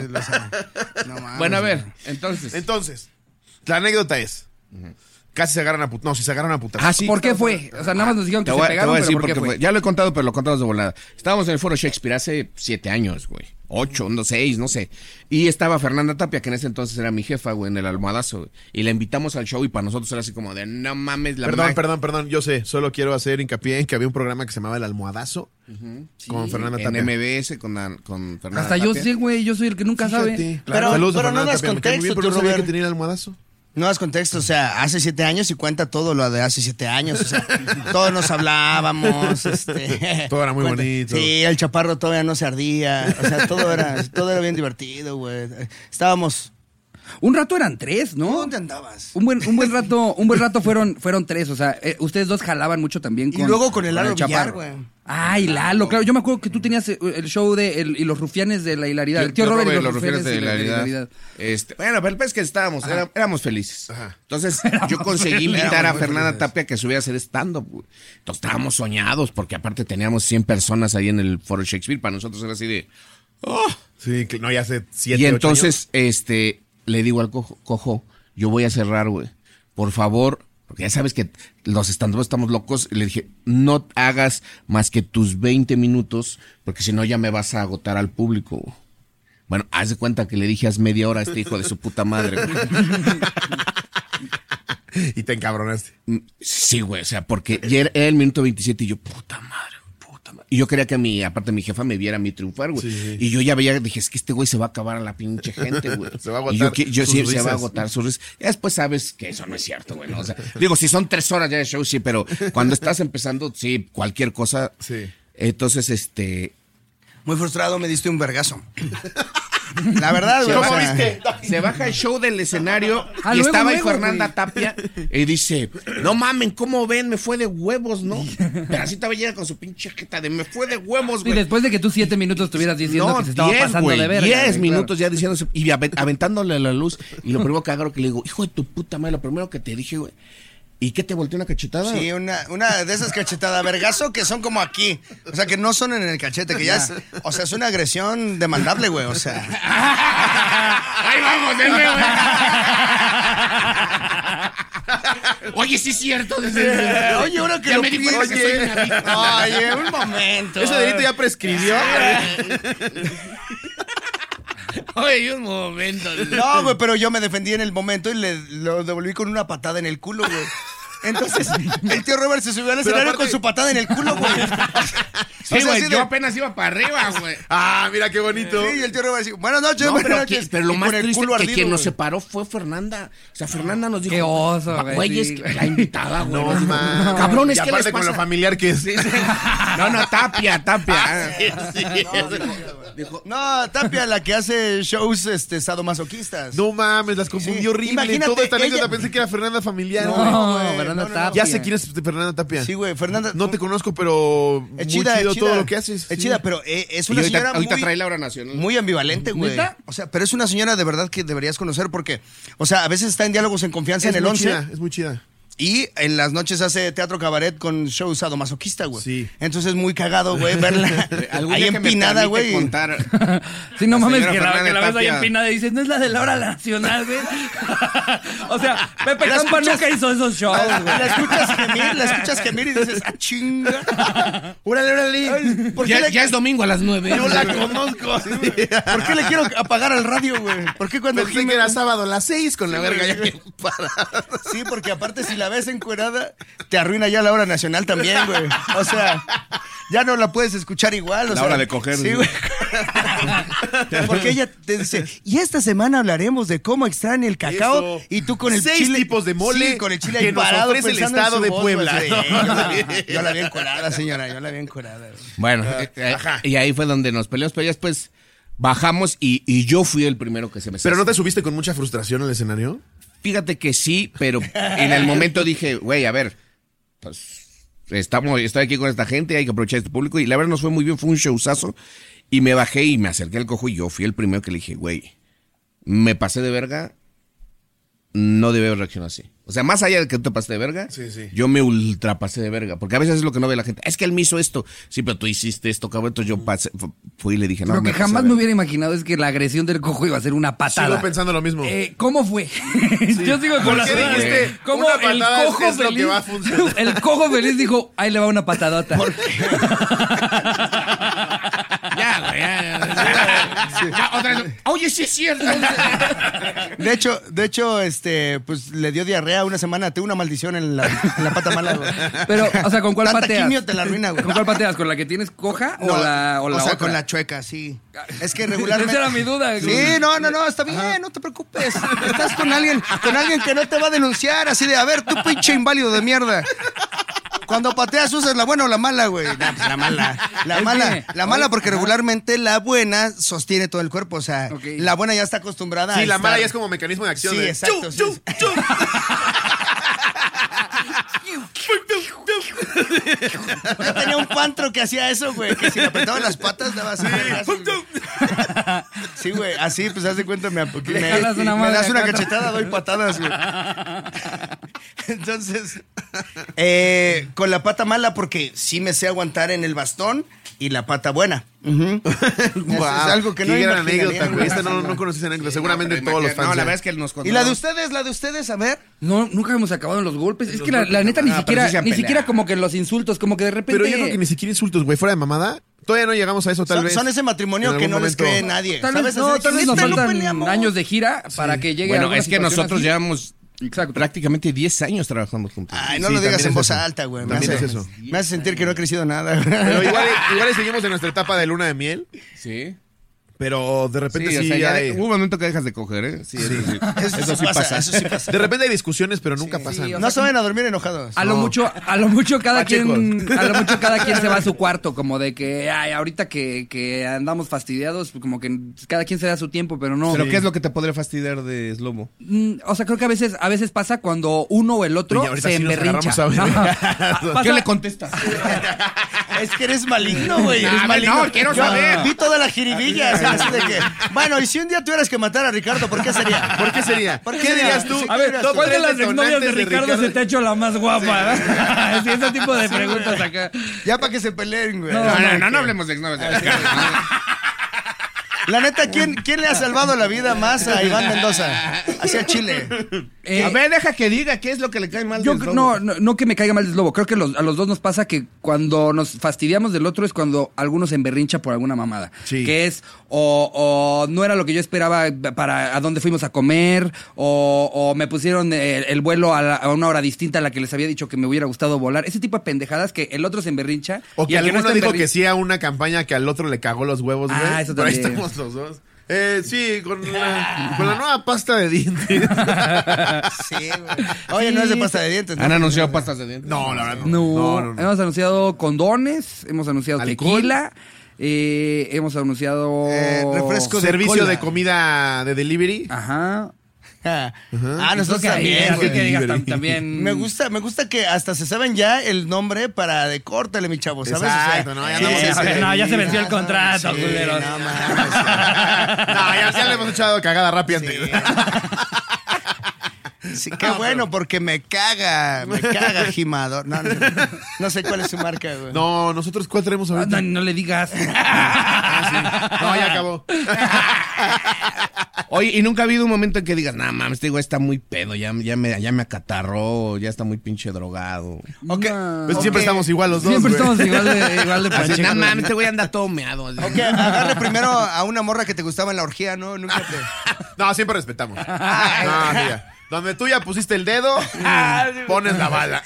No mames, Bueno, a ver, güey. entonces. Entonces, la anécdota es. Casi se agarran a putas. No, si se agarran a putas. Ah, sí. ¿Por qué fue? O sea, nada más nos dijeron que Te se voy, a- te pegaron, voy a pero decir ¿por qué porque fue? fue. Ya lo he contado, pero lo contamos de volada. Estábamos en el Foro Shakespeare hace siete años, güey. Ocho, no, seis, no sé. Y estaba Fernanda Tapia, que en ese entonces era mi jefa, güey, en el Almohadazo. Güey. Y la invitamos al show y para nosotros era así como de, no mames, la Perdón, mag- perdón, perdón. Yo sé, solo quiero hacer hincapié en que había un programa que se llamaba El Almohadazo con Fernanda en Tapia. M B S con, la- con Fernanda Hasta yo Tapia. sé, güey, yo soy el que nunca sabe. Fíjate. Pero- Saludos a pero no Fernanda das Tapia, me cae muy bien, contexto, pero no tú, sabía que Robert. tenía el almohadazo. No das contexto, o sea, hace siete años y cuenta todo lo de hace siete años, o sea, todos nos hablábamos, este... Todo era muy cuenta- bonito. Sí, el chaparro todavía no se ardía, o sea, todo era, todo era bien divertido, güey. Estábamos... Un rato eran tres, ¿no? ¿Dónde andabas? Un buen, un buen rato, un buen rato fueron, fueron tres, o sea, eh, ustedes dos jalaban mucho también Y con. luego con el Lalo Villar, Chaparro. güey. Ay, Lalo, claro. Yo me acuerdo que tú tenías eh, el show de el- y los rufianes de la hilaridad. El tío Robert y los, rufianes de la hilaridad. Este, bueno, pero el pez que estábamos, era- éramos felices. Ajá. Entonces, yo conseguí invitar Éramos a muy Fernanda felices. Tapia que subiera a hacer stand-up. güey. Entonces, estábamos soñados, porque aparte teníamos cien personas ahí en el Foro Shakespeare. Para nosotros era así de... "Oh". Sí, que no, ya hace siete, Y ocho entonces, este, le digo al cojo, cojo, yo voy a cerrar, güey. Por favor, porque ya sabes que los stand estamos locos. Y le dije, no hagas más que tus veinte minutos, porque si no ya me vas a agotar al público. güey". Bueno, haz de cuenta que le dije haz media hora a este hijo de su puta madre. güey. años. Y te encabronaste. Mm, Sí, güey, o sea, porque ya era, era el minuto veintisiete y yo, puta madre, puta madre. Y yo quería que mi, aparte mi jefa me viera a mí triunfar, güey. Sí. Y yo ya veía, dije, es que este güey se va a acabar a la pinche gente, güey. Se va a Y agotar yo, qui- yo sus sí, se va a risas. agotar sus risas. Ya después sabes que eso no es cierto, güey, ¿no? O sea, digo, si son tres horas ya de show, sí, pero cuando estás empezando, sí, cualquier cosa. Sí. Entonces, este... Muy frustrado, me diste un vergazo. La verdad, güey. Se o baja, sea, se baja el show del escenario Ah, y luego, estaba ahí luego, Fernanda güey. Tapia y dice, no mamen, ¿cómo ven? Me fue de huevos, ¿no? Pero así estaba llega con su pinche jeta de me fue de huevos, Y güey. después de que tú siete minutos estuvieras diciendo No, que se estaba diez, pasando güey, de verga. diez güey, claro. minutos ya diciéndose y aven- aventándole la luz. Y lo primero que agarro que le digo, hijo de tu puta madre, lo primero que te dije, güey. ¿Y qué te volteó una cachetada? sí, una, una de esas cachetadas vergazo que son como aquí. O sea, que no son en el cachete, que ya es... O sea, es una agresión demandable, güey, o sea... Ahí vamos, de nuevo. Oye, sí es cierto. Dice, Oye, ahora que ya lo me di cuenta que pienso. soy una víctima. Oye, un momento. Ese delito ya prescribió. Oye, un momento. dice. No, güey, pero yo me defendí en el momento y le lo devolví con una patada en el culo, güey. Entonces, el tío Robert se subió al escenario aparte- con su patada en el culo, güey. Sí, O sea, güey, así yo de- apenas iba para arriba, güey. Ah, mira qué bonito. Sí, y el tío Robert decía, buenas noches, No, buenas pero, noches. que- pero lo Y más con el triste culo que ardido, quien nos güey. separó fue Fernanda. O sea, Fernanda nos dijo... Qué oso, "Va- güey, Güey, sí, es que güey. la invitaba, güey. No, Nos dijo, man. Cabrón, es Y que aparte les con pasa... lo familiar que es. Sí, sí. No, no, Tapia, Tapia. Dijo, no, Tapia, la que hace shows este, sadomasoquistas. No mames, las confundí Sí. horrible. Imagínate, Toda esta anécdota ella- pensé que era Fernanda Familiar. No, güey. güey, Fernanda no, no, no. Tapia. Ya sé quién es Fernanda Tapia. Sí, güey, Fernanda. No te conozco, pero Es muy chida, chido todo chida. lo que haces. Es sí. chida, pero eh, es Y una ahorita, señora ahorita muy, trae la hora nacional. muy ambivalente, güey. ¿Neta? O sea, pero es una señora de verdad que deberías conocer porque, o sea, a veces está en diálogos en confianza Es en el muy once. chida, es muy chida. Y en las noches hace teatro cabaret con show sadomasoquista, güey. Sí. Entonces es muy cagado, güey, verla Algún ahí día que me empinada, permite güey. contar. Sí, no La mames, señora que la, Fernanda que la ves ahí Tapia. empinada y dices, no es la de la hora nacional, güey. O sea, Pepe La Campa escuchas- nunca hizo esos shows, La, güey. la escuchas gemir, la escuchas gemir y dices, ah, chinga. Órale, órale. ¿Por qué, Ya, le, ya es domingo a las nueve. Yo la conozco. ¿Por qué le quiero apagar al radio, güey? ¿Por qué cuando Pensé que era sábado a las seis con la verga ya que para. Sí, porque aparte si la ves encuerada, te arruina ya la hora nacional también, güey. O sea, ya no la puedes escuchar igual. O La sea, hora de coger, Sí, ¿no? güey. Porque ella te dice, y esta semana hablaremos de cómo extraña el cacao. Eso. Y tú con el Seis chile. tipos de mole Sí, con el chile que ahí nos parado ofrece el pensando en estado su de voz, Puebla, güey. ¿no? Yo la vi- Yo la vi encuerada, señora. Yo la vi encuerada. güey. Bueno, eh, eh, y ahí fue donde nos peleamos, pero ya después bajamos y, y yo fui el primero que se me ¿Pero no te subiste con mucha frustración al escenario? Fíjate que sí, pero en el momento dije, güey, a ver, pues estamos, estoy aquí con esta gente, hay que aprovechar este público. Y la verdad nos fue muy bien, fue un showzazo. Y me bajé y me acerqué al cojo y yo fui el primero que le dije, güey, me pasé de verga, no debe reaccionar así. O sea, más allá de que tú te pasaste de verga, Sí, sí. yo me ultrapasé de verga. Porque a veces es lo que no ve la gente. Es que él me hizo esto. Sí, pero tú hiciste esto, cabrón. Entonces yo pasé, fu- fui y le dije, no, Lo que me pasé jamás de me verga. hubiera imaginado es que la agresión del cojo iba a ser una patada. Sigo pensando lo mismo. Eh, ¿Cómo fue? Yo sigo con ¿Por la qué duda. dijiste, ¿Cómo una el patada cojo es lo feliz? que va a funcionar? El cojo feliz dijo, ahí le va una patadota. Ya, güey, ya, ya, ya. Ya, otra vez. Oye, sí es cierto. De hecho, de hecho, este, pues le dio diarrea una semana, tuvo una maldición en la, en la pata mala, güey. Pero, o sea, ¿con cuál Tanta pateas? quimio te la arruina, güey. ¿Con cuál pateas? ¿Con la que tienes coja o No, la, o la sea, otra? con la chueca, sí. Es que regularmente. Esa era mi duda. Sí, no, no, no, está bien, no te preocupes. Estás con alguien, con alguien que no te va a denunciar, así de, a ver, tú pinche inválido de mierda. Cuando pateas, ¿usas la buena o la mala, güey? No, pues la mala. La Es mala, que- la mala, Oye, porque ajá. regularmente la buena sostiene todo el cuerpo. O sea, Ok. la buena ya está acostumbrada a Sí, la mala estar- ya es como mecanismo de acción. Sí, de exacto, sí, chu, sí. chu, chu. Yo tenía un pantro que hacía eso, güey, que si le apretaban las patas daba así. vergazos, güey. Sí, güey, así, pues haz de cuenta, me, me, Le jalas una me madre das una acá. cachetada, doy patadas, güey. Entonces, eh, con la pata mala, porque sí me sé aguantar en el bastón y la pata buena. Ujú. Eso Guau, es algo que no qué gran imaginaría, anécdota, güey. güey. Esta no, no conocí esa anécdota. Seguramente No, todos los fans. No, la ya. verdad es que él nos contó. ¿Y la de ustedes? ¿La de ustedes? A ver. No, nunca hemos acabado en los golpes. Es que la, la neta ni Ah, pero siquiera, sí se han ni peleado. siquiera como que los insultos, como que de repente. Pero yo creo que ni siquiera insultos, güey. Fuera de mamada. Todavía no llegamos a eso, tal Son, vez. son ese matrimonio En que no algún les momento. cree nadie. Tal vez, ¿Sabes? no, Así de tal que, vez nos "Neta, no faltan peleamos". años de gira para que llegue a Bueno, alguna es que situación nosotros así. llevamos Exacto. prácticamente diez años trabajando juntos. Ay, no Sí, lo digas también en es voz eso. alta, güey. Me También hace, es eso. me hace sentir que no he crecido nada. Pero igual, igual y seguimos en nuestra etapa de luna de miel. Sí. Pero de repente sí, Sí, o sea, ya hay... de- hubo un momento que dejas de coger, ¿eh? Sí, eso sí. Eso, Eso sí sí pasa, pasa. eso sí pasa. De repente hay discusiones, pero nunca pasan. sí, o No sea, se vayan a dormir enojados. A lo No. mucho, a lo mucho cada Pachecos. quien, a lo mucho cada quien se va a su cuarto, como de que, ay, ahorita que, que andamos fastidiados, pues como que cada quien se da su tiempo, pero no. ¿Pero qué es lo que te podría fastidiar de Slobo? Mm, O sea, creo que a veces, a veces pasa cuando uno o el otro Oye, ahorita se sí nos emberrincha. agarramos a ver. Ajá. Pasa- ¿Qué le contestas? Es que eres maligno, güey. Eres Ah, maligno. no, quiero Yo saber. Vi toda la jiribilla. así, así de que, bueno, y si un día tuvieras que matar a Ricardo, ¿por qué sería? ¿Por qué sería? ¿Por qué ¿Qué sería? dirías tú? Sí, A ver, Top ¿cuál de tres las exnovias de detonantes de Ricardo, Ricardo? se te ha hecho la más guapa? Sí, ese tipo de preguntas acá. Ya para que se peleen, güey. No, No, no, no, que- no hablemos de exnovios de Ricardo. La neta, ¿quién, ¿quién le ha salvado la vida más a Iván Mendoza? Hacia Chile. Eh, A ver, deja que diga qué es lo que le cae mal Yo del cre- Slobo. no, no, no que me caiga mal Slobo. Creo que los- a los dos nos pasa que cuando nos fastidiamos del otro es cuando alguno se emberrincha por alguna mamada. Sí. Que es o, o no era lo que yo esperaba para a dónde fuimos a comer, o, o me pusieron el, el vuelo a, la- a una hora distinta a la que les había dicho que me hubiera gustado volar. Ese tipo de pendejadas que el otro se emberrincha. O y que el no alguno está dijo emberrin- que sí a una campaña que al otro le cagó los huevos, güey. Ah, eso Pero ahí también. estamos los dos. Eh, sí, con la, con la nueva pasta de dientes. Sí, güey. Oye, no es de pasta de dientes. ¿no? ¿Han anunciado pastas de dientes? No, la verdad No, no. No, no, no. hemos anunciado condones, hemos anunciado ¿Alcohol? tequila, eh, hemos anunciado Eh, refrescos de Servicio cola. de comida de delivery. Ajá. Ah, Creo nosotros que ahí, también, así güey. que digas, Delivery. tam- también... Me gusta, me gusta que hasta se saben ya el nombre para de córtale, mi chavo, ¿sabes? Exacto, ¿no? Ya sí, andamos sí, en sí. ese- no, ya se venció el Ah, contrato, sí, culeros. no mames. No, ya, ya le hemos echado cagada rápida antes. Sí, qué bueno, porque me caga, me caga Gimador. No, no, no sé cuál es su marca, güey. No, nosotros cuál tenemos Ah, ahorita. No, no le digas. Ah, sí. No, ya acabó. Oye, y nunca ha habido un momento en que digas, nah, mames, este güey está muy pedo, ya, ya, me, ya me acatarró, ya está muy pinche drogado. Ok, No. Pues siempre ok. estamos igual los dos, Siempre güey. estamos igual de, igual de Así, pacheco. nah, mames, este güey anda todo meado. así. Ok, agarre primero a una morra que te gustaba en la orgía, ¿no? Nunca te... No, siempre respetamos. No, mira. Donde tú ya pusiste el dedo, pones la bala.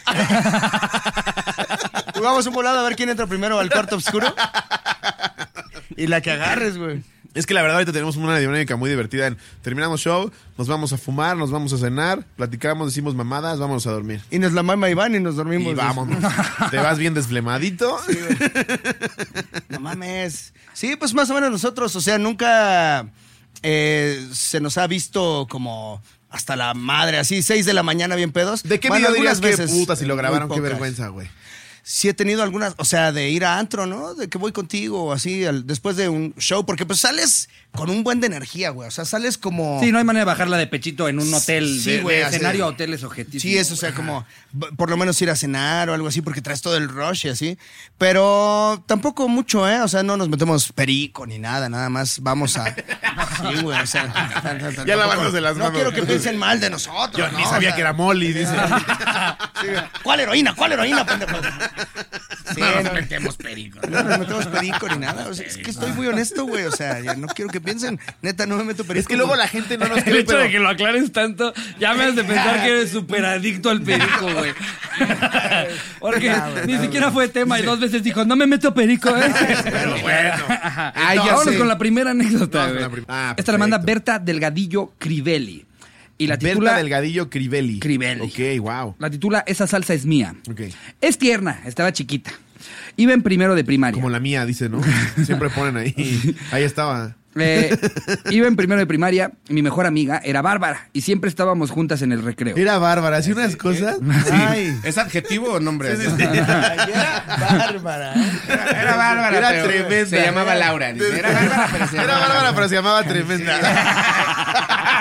Jugamos un volado a ver quién entra primero al cuarto oscuro. Y la que agarres, güey. Es que la verdad ahorita tenemos una dinámica muy divertida. En, terminamos show, nos vamos a fumar, nos vamos a cenar, platicamos, decimos mamadas, vámonos a dormir. Y nos la mama Iván y nos dormimos. Y vámonos. Te vas bien desflemadito. No mames. Sí, pues más o menos nosotros, o sea, nunca eh, se nos ha visto como hasta la madre, así, seis de la mañana bien pedos. ¿De qué Bueno, video dirías algunas que veces, puta si lo muy grabaron? Qué pocas. vergüenza, güey. Sí he tenido algunas, o sea, de ir a antro, ¿no? De que voy contigo o así, al- después de un show, porque pues sales con un buen de energía, güey. O sea, sales como... Sí, no hay manera de bajarla de pechito en un hotel. Sí, de, güey, de así escenario de- a hoteles objetivos. Sí, es, o sea, como b- por lo menos ir a cenar o algo así, porque traes todo el rush y así. Pero tampoco mucho, ¿eh? O sea, no nos metemos perico ni nada, nada más vamos a... Sí, güey, o sea... tan- tan- tan- Ya tampoco- lavándose las No manos. quiero que piensen mal de nosotros, Yo ¿no? ni O sabía sea, que era Molly, dice. sí, ¿cuál heroína? ¿Cuál heroína, pendejo? Sí, No no, nos metemos perico. no nos metemos perico ni nada. O sea, es que estoy muy honesto, güey. O sea, ya no quiero que piensen, neta, no me meto perico. Es que luego güey. la gente no nos El cree, hecho pero... de que lo aclares tanto, ya me has de pensar que eres súper adicto al perico, güey. Porque No, güey, ni no, siquiera güey. fue tema y dos veces dijo, no me meto perico, ¿eh? Pero bueno. Ah, ya Vámonos sé. con la primera anécdota, Vamos con güey. la prim- Ah, Esta la manda perfecto. Berta Delgadillo Crivelli. Y la titula... Berta Delgadillo Crivelli. Crivelli. Ok, wow. La titula Esa salsa es mía. Ok. Es tierna, estaba chiquita. Iba en primero de primaria. Como la mía, dice, ¿no? Siempre ponen ahí. Ahí estaba. Eh, iba en primero de primaria, mi mejor amiga era Bárbara y siempre estábamos juntas en el recreo. Era bárbara, hacía unas cosas. Ay. ¿Es adjetivo o nombre? Sí, sí, sí. Era bárbara. ¿eh? Era, era bárbara. Era pero tremenda. Se llamaba Laura. dice. Era bárbara, pero se Era llamaba bárbara, Laura. pero se llamaba tremenda.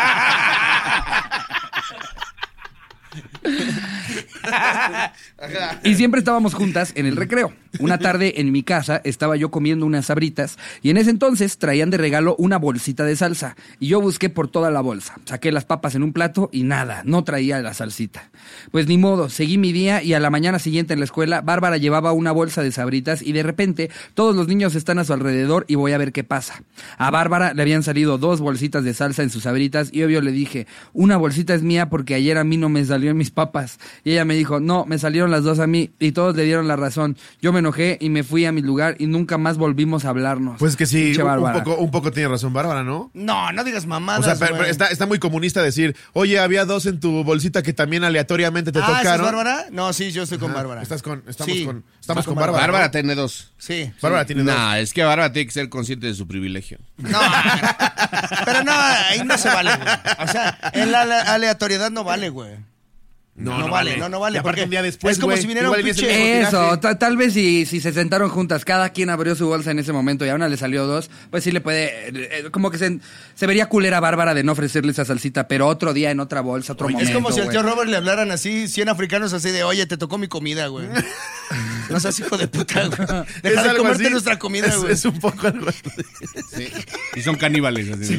Y siempre estábamos juntas en el recreo. Una tarde en mi casa estaba yo comiendo unas sabritas y en ese entonces traían de regalo una bolsita de salsa. Y yo busqué por toda la bolsa. Saqué las papas en un plato y nada, no traía la salsita. Pues ni modo, seguí mi día y a la mañana siguiente en la escuela, Bárbara llevaba una bolsa de sabritas y de repente todos los niños están a su alrededor y voy a ver qué pasa. A Bárbara le habían salido dos bolsitas de salsa en sus sabritas y obvio le dije, una bolsita es mía porque ayer a mí no me salió en mis papas. Y ella me dijo, no, me salieron las dos a mí y todos le dieron la razón. Yo me enojé y me fui a mi lugar y nunca más volvimos a hablarnos. Pues que sí, Pinche un, un Bárbara. poco, un poco tiene razón Bárbara, ¿no? No, no digas mamadas, O sea, pero- güey. pero está, está muy comunista decir, oye, había dos en tu bolsita que también aleatoriamente te ah, ¿esa es tocaron. Bárbara? No, sí, yo estoy con Ajá. Bárbara. Estás con, estamos Sí, con, estamos estoy con Bárbara. ¿no? Bárbara tiene dos. Sí. Bárbara tiene dos. No, es que Bárbara tiene que ser consciente de su privilegio. No, pero no, ahí no se vale, güey. O sea, en la ale- aleatoriedad no vale, güey. No, No vale, no, no vale, Y aparte porque un día después, es como güey, si viniera un igual vienes pinche- el mismo Eso, tiraje. ta- tal vez si, si se sentaron juntas, cada quien abrió su bolsa en ese momento y a una le salió dos, pues sí le puede, eh, eh, como que se, se vería culera Bárbara de no ofrecerle esa salsita, pero otro día en otra bolsa, otro Oye, momento. es como si al güey. tío Robert le hablaran así, cien africanos así de, oye, te tocó mi comida, güey. No seas hijo de puta, güey. Es Deja de algo comerte así. nuestra comida, Es- güey. Es, un poco algo así. Sí. Y son caníbales. Así.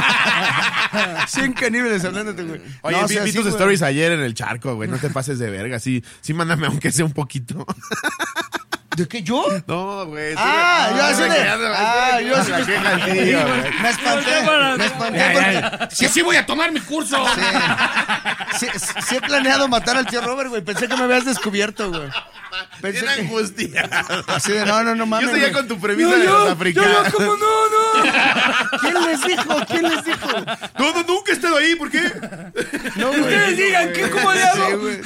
cien caníbales hablándote, güey. Oye, No, vi, o sea, vi sí, tus güey. stories ayer en el charco, güey. No te pases de verga. Sí, sí, mándame aunque sea un poquito. ¿De qué, yo? No, güey. sí, Ah, me- yo así me de... quedé- Ah, yo así la me queja al tío, güey. Me espanté, me espanté porque... Sí, sí voy a tomar mi curso. Sí, sí, sí he planeado matar al tío Robert, güey. Pensé que me habías descubierto, güey. Pensé Bien que... angustia. Así de, no, no, no mames, Yo estoy ya güey. con tu premisa de los africanos. ¿cómo no, no? ¿Quién les dijo? ¿Quién les dijo? No, no, nunca he estado ahí. ¿Por qué? No, güey. Ustedes digan, ¿qué, cómo le Sí, hago? güey.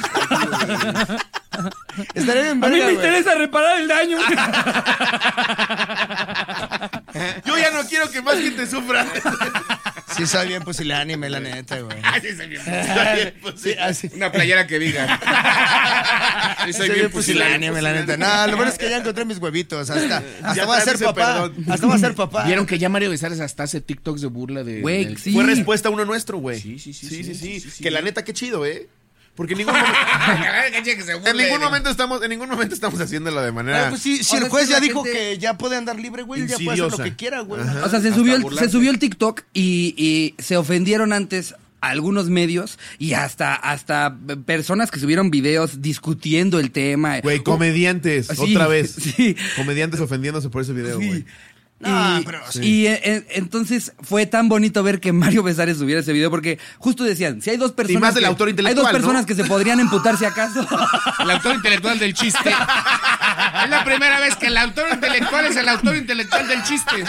Estaré bien A mí verga, me güey. interesa reparar el daño. Yo ya no quiero que más gente sufra. Sí, soy bien pusilánime, la neta, güey. Así soy bien Sí, así. Una playera que diga. Sí, Soy bien pusilánime, la neta. No, lo bueno es que ya encontré mis huevitos. Hasta, hasta Ya voy a ser trámite papá. perdón. Hasta voy a ser papá. Vieron que ya Mario Besares hasta hace TikToks de burla de. Güey, del- sí. Fue respuesta a uno nuestro, güey. Sí, sí, sí, Sí, sí, sí, sí. sí, sí, Que sí. la neta, qué chido, ¿eh? Porque en ningún momento, Que se burle en ningún de- momento estamos, en ningún momento estamos haciéndolo de manera. Ah, pues sí, si O el sea, juez es que ya la dijo gente- que ya puede andar libre, güey, ya puede hacer lo Insidiosa. que quiera, güey. O sea, se subió, el, burlarse. se subió el TikTok y, y se ofendieron antes algunos medios y hasta, hasta personas que subieron videos discutiendo el tema. Güey, comediantes, Sí, otra vez. sí. Comediantes ofendiéndose por ese video, Sí. güey. No, y pero- y, eh, eh, entonces fue tan bonito ver que Mario Besares subiera ese video porque justo decían, si hay dos personas más del que, autor hay intelectual, dos personas ¿no? que se podrían emputar si acaso. El autor intelectual del chiste. Es la primera vez que el autor intelectual es el autor intelectual del chiste.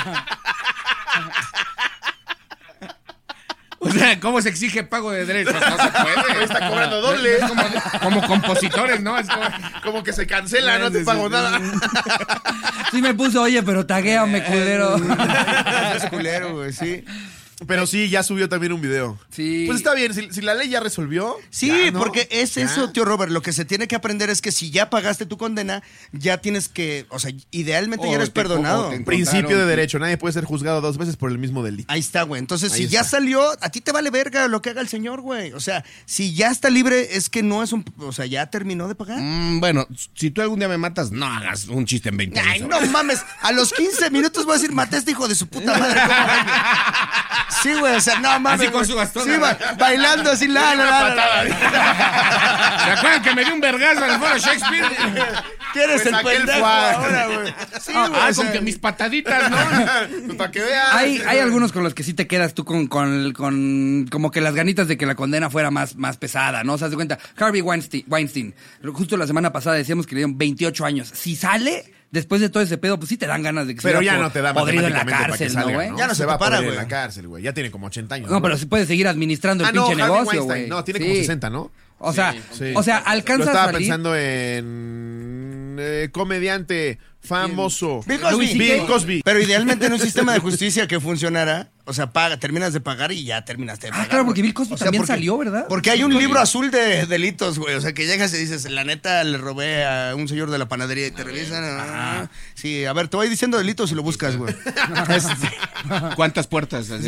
O sea, ¿cómo se exige pago de derechos? No se puede. Está cobrando doble. Es como, como compositores, ¿no? Es como... Como que se cancela, no te pago nada. Sí me puso, oye, pero taguéame, culero. Es culero, güey, sí. Pero sí, ya subió también un video. Sí. Pues está bien, si, si la ley ya resolvió. Sí, ya, ¿no? porque es Ya. eso, tío Robert. Lo que se tiene que aprender es que si ya pagaste tu condena, ya tienes que, o sea, idealmente O ya eres te- perdonado. o te- Principio de Encontraron- derecho. Nadie puede ser juzgado dos veces por el mismo delito. Ahí está, güey. Entonces, Ahí si ya está. salió, a ti te vale verga lo que haga el señor, güey. O sea, si ya está libre, es que no es un, o sea, ya terminó de pagar. Mm, bueno, si tú algún día me matas, no hagas un chiste en veinte Ay, años. no mames. A los quince minutos voy a decir, maté a este hijo de su puta madre. ¿Cómo ven? Sí, güey, o sea, no mames. Así con güey. su bastón. Sí, ba- bailando así, la, la, la, la, la. ¿Se acuerdan que me dio un vergazo en el foro Shakespeare? ¿Quién es Pues el aquel pendejo fue. ahora, güey? Sí, güey. Ah, o sea, con que mis pataditas, ¿no? Pues para que veas. Hay, hay algunos con los que sí te quedas tú con, con, con como que las ganitas de que la condena fuera más, más pesada, ¿no? O sea, haz de cuenta, Harvey Weinstein, Weinstein, justo la semana pasada decíamos que le dieron veintiocho años. Si sale después de todo ese pedo, pues sí te dan ganas de que Pero siga ya po- no te da podrido en la matemáticamente para que cárcel, ¿no, salga, güey? ¿no? Ya no se va te para, a podrir en güey. la cárcel, güey. Ya tiene como ochenta años. No, pero sí puede seguir administrando el Ah, no, pinche Harvey negocio, Weinstein. güey. No, tiene Sí. como sesenta, ¿no? O sea, Sí. o sea, Lo alcanza a estaba salir. pensando en eh, comediante famoso. Bill Cosby. Bill Cosby. Pero idealmente en un sistema de justicia que funcionara, o sea, paga, terminas de pagar y ya terminaste de Ah, pagar. claro, güey. porque Bill Cosby O sea, también porque- salió, ¿verdad? Porque hay un libro azul de delitos, güey. O sea, que llegas y dices, la neta le robé a un señor de la panadería y te revisan. ah, sí, a ver, te voy diciendo delitos y lo buscas, güey. Este, ¿Cuántas puertas? Así.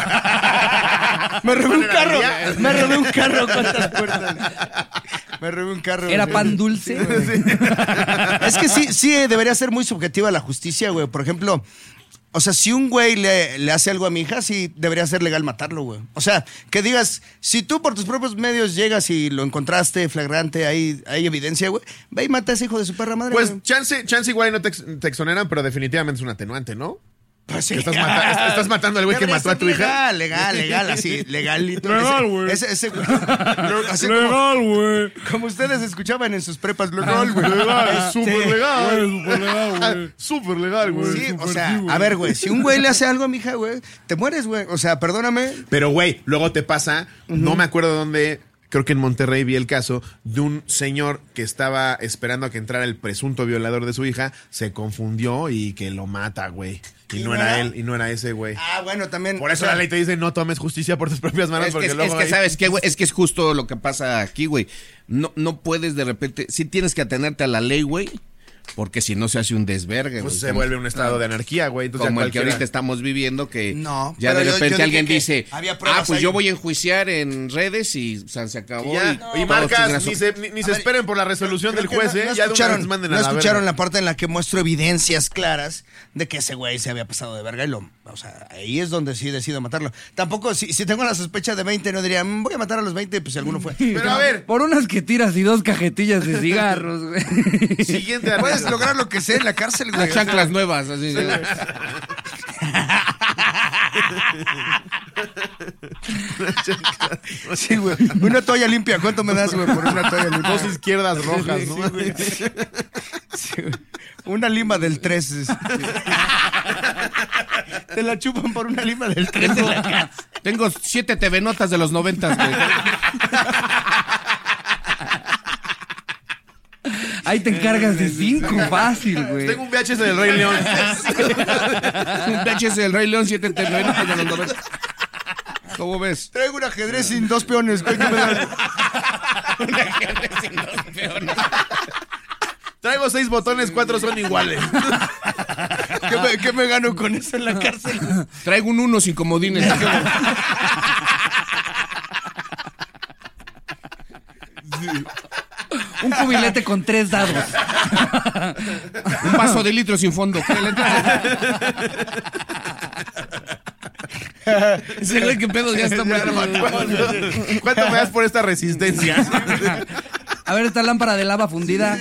me robé un Ponen carro. al día. Me robé un carro. ¿Cuántas puertas? Me robé un carro. Era güey. pan dulce. Es que sí, sí, eh, debería ser muy subjetiva la justicia, güey. Por ejemplo, o sea, si un güey le, le hace algo a mi hija, sí debería ser legal matarlo, güey. O sea, que digas, si tú por tus propios medios llegas y lo encontraste flagrante, hay, hay evidencia, güey, ve y mata a ese hijo de su perra madre, Pues güey. chance, chance igual y no te, ex- te exoneran, pero definitivamente es un atenuante, ¿no? Pues sí. Que estás, mata- est- estás matando al güey que Debería mató a ser tu hija. Legal, legal, legal, así, legalito. Legal, Ese- güey. Ese, ese, güey. Así como, güey. como ustedes escuchaban en sus prepas, legal, güey. Legal, súper Sí. legal. Súper legal, güey. Súper legal, güey. Sí, o sea, a ver, güey, si un güey le hace algo a mi hija, güey, te mueres, güey. O sea, perdóname. Pero, güey, luego te pasa, no me acuerdo dónde, creo que en Monterrey vi el caso de un señor que estaba esperando a que entrara el presunto violador de su hija, se confundió y que lo mata, güey. Y, ¿Y no no era era? él, y no era ese, güey. Ah, bueno, también. Por eso o sea, la ley te dice no tomes justicia por tus propias manos, Es que, porque es, luego es que ahí- ¿sabes qué, güey? Es que es justo lo que pasa aquí, güey. No, no puedes de repente... Sí tienes que atenerte a la ley, güey. Porque si no se hace un desvergue, pues güey. se Como- vuelve un estado de anarquía, güey. Entonces Como ya el que cualquiera- ahorita estamos viviendo, que No, ya pero de yo- yo repente dije alguien que dice, había ah, pruebas pues ahí. yo voy a enjuiciar en redes y o sea, se acabó. Y, ya, y y todos marcas, chingan a su- ni se, ni, ni A se ver, esperen por la resolución del creo que juez, no, ¿eh? no Ya de una escucharon, vez manden no a la escucharon verga. la parte en la que muestro evidencias claras de que ese güey se había pasado de verga y lo, o sea, ahí es donde sí decido matarlo. Tampoco, si, si tengo la sospecha de veinte, no diría, "Mm, voy a matar a los veinte, pues si alguno fue. Pero a ver, Por unas que tiras y dos cajetillas de cigarros, güey. siguiente Puedes arriesgo. lograr lo que sea en la cárcel, güey. Las chanclas nuevas, así. Sí, güey. Una toalla limpia, ¿cuánto me das, güey, por una toalla limpia? Dos izquierdas rojas, ¿no? Sí, güey. Una lima del tres. Te la chupan por una lima del tres. Tengo, tengo siete T V notas de los noventas, güey. Ahí te encargas de cinco, fácil, güey. Tengo un V H S del Rey León. Un V H S del Rey León siete noventa de los noventa. ¿Cómo ves? Traigo un ajedrez sin dos peones, güey. ¿Qué me das? Un ajedrez sin dos peones. Traigo seis botones, cuatro son iguales. ¿Qué me, qué me gano con eso en la cárcel? Traigo un uno sin comodines. Un cubilete con tres dados. Un vaso de litro sin fondo. Ese güey, qué pedo, ya está muy ¿Cuánto me das por esta resistencia? A ver, esta lámpara de lava fundida.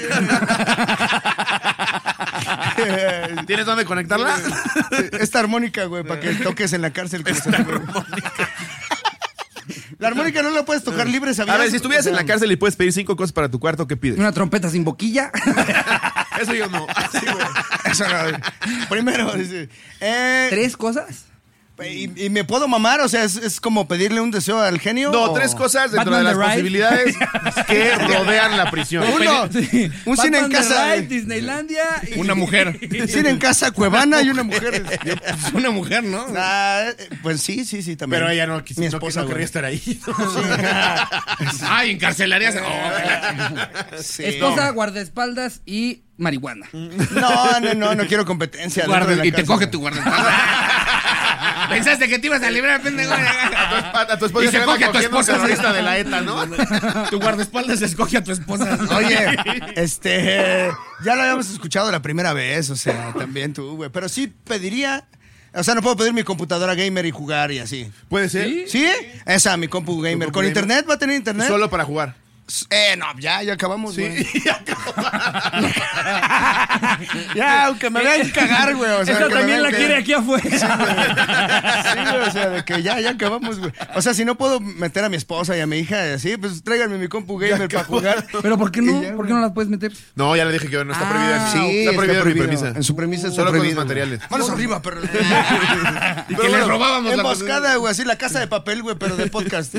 ¿Tienes dónde conectarla? Esta armónica, güey, para que toques en la cárcel. Esta armónica. La armónica no la puedes tocar libre, ¿sabías? A ver, si estuvieras en la cárcel y puedes pedir cinco cosas para tu cuarto, ¿qué pides? Una trompeta sin boquilla. Eso yo no. Sí, güey. Eso no. Primero, dice, eh, ¿Tres cosas? ¿y, ¿Y me puedo mamar? O sea, ¿es, es como pedirle un deseo al genio? No, o... tres cosas dentro Batman de las the Ride. posibilidades que rodean la prisión. Uno, Sí. un cine en Batman the casa. Ride, Disneylandia. Y... Una mujer. Un cine en casa, Cuevana y una mujer. Pues una mujer, ¿no? Ah, eh, pues sí, sí, sí, también. Pero ella no, quis- Mi no, esposa, no querría güey. estar ahí. Ay, encarcelarías. Oh, Sí. Esposa, guardaespaldas y marihuana. No, no, no, no quiero competencia. dentro guarda- de la y te casa. coge tu guardaespaldas. Pensaste que te ibas a librar, pendejo. A tu esposa Y se anda coge a tu cogiendo un esposa. terrorista de la ETA, ¿no? Tu guardaespaldas escoge a tu esposa. Oye, este, ya lo habíamos escuchado la primera vez, o sea, también tú, güey. Pero sí pediría, o sea, no puedo pedir mi computadora gamer y jugar y así. ¿Puede ser? ¿Sí? ¿Sí? Esa, mi compu gamer. compu ¿Con gamer? internet? ¿Va a tener internet? Solo para jugar. Eh, no, ya, ya acabamos, Sí. güey. Ya, aunque me vean cagar, güey. O sea, Esta que me también vean la que- quiere aquí afuera. Sí, güey, o sea, de que ya, ya acabamos, güey. O sea, si no puedo meter a mi esposa y a mi hija y así, pues tráiganme mi compu gamer para jugar. Pero ¿por qué Y no? ya, ¿Por qué no las puedes meter? No, ya le dije que no está Ah, prohibida. Sí, está prohibido en mi prohibido. premisa. En su premisa está Solo con los prohibido. materiales. Manos arriba, pero... Y que les robábamos la Emboscada, güey, así la casa de papel, güey, pero de podcast.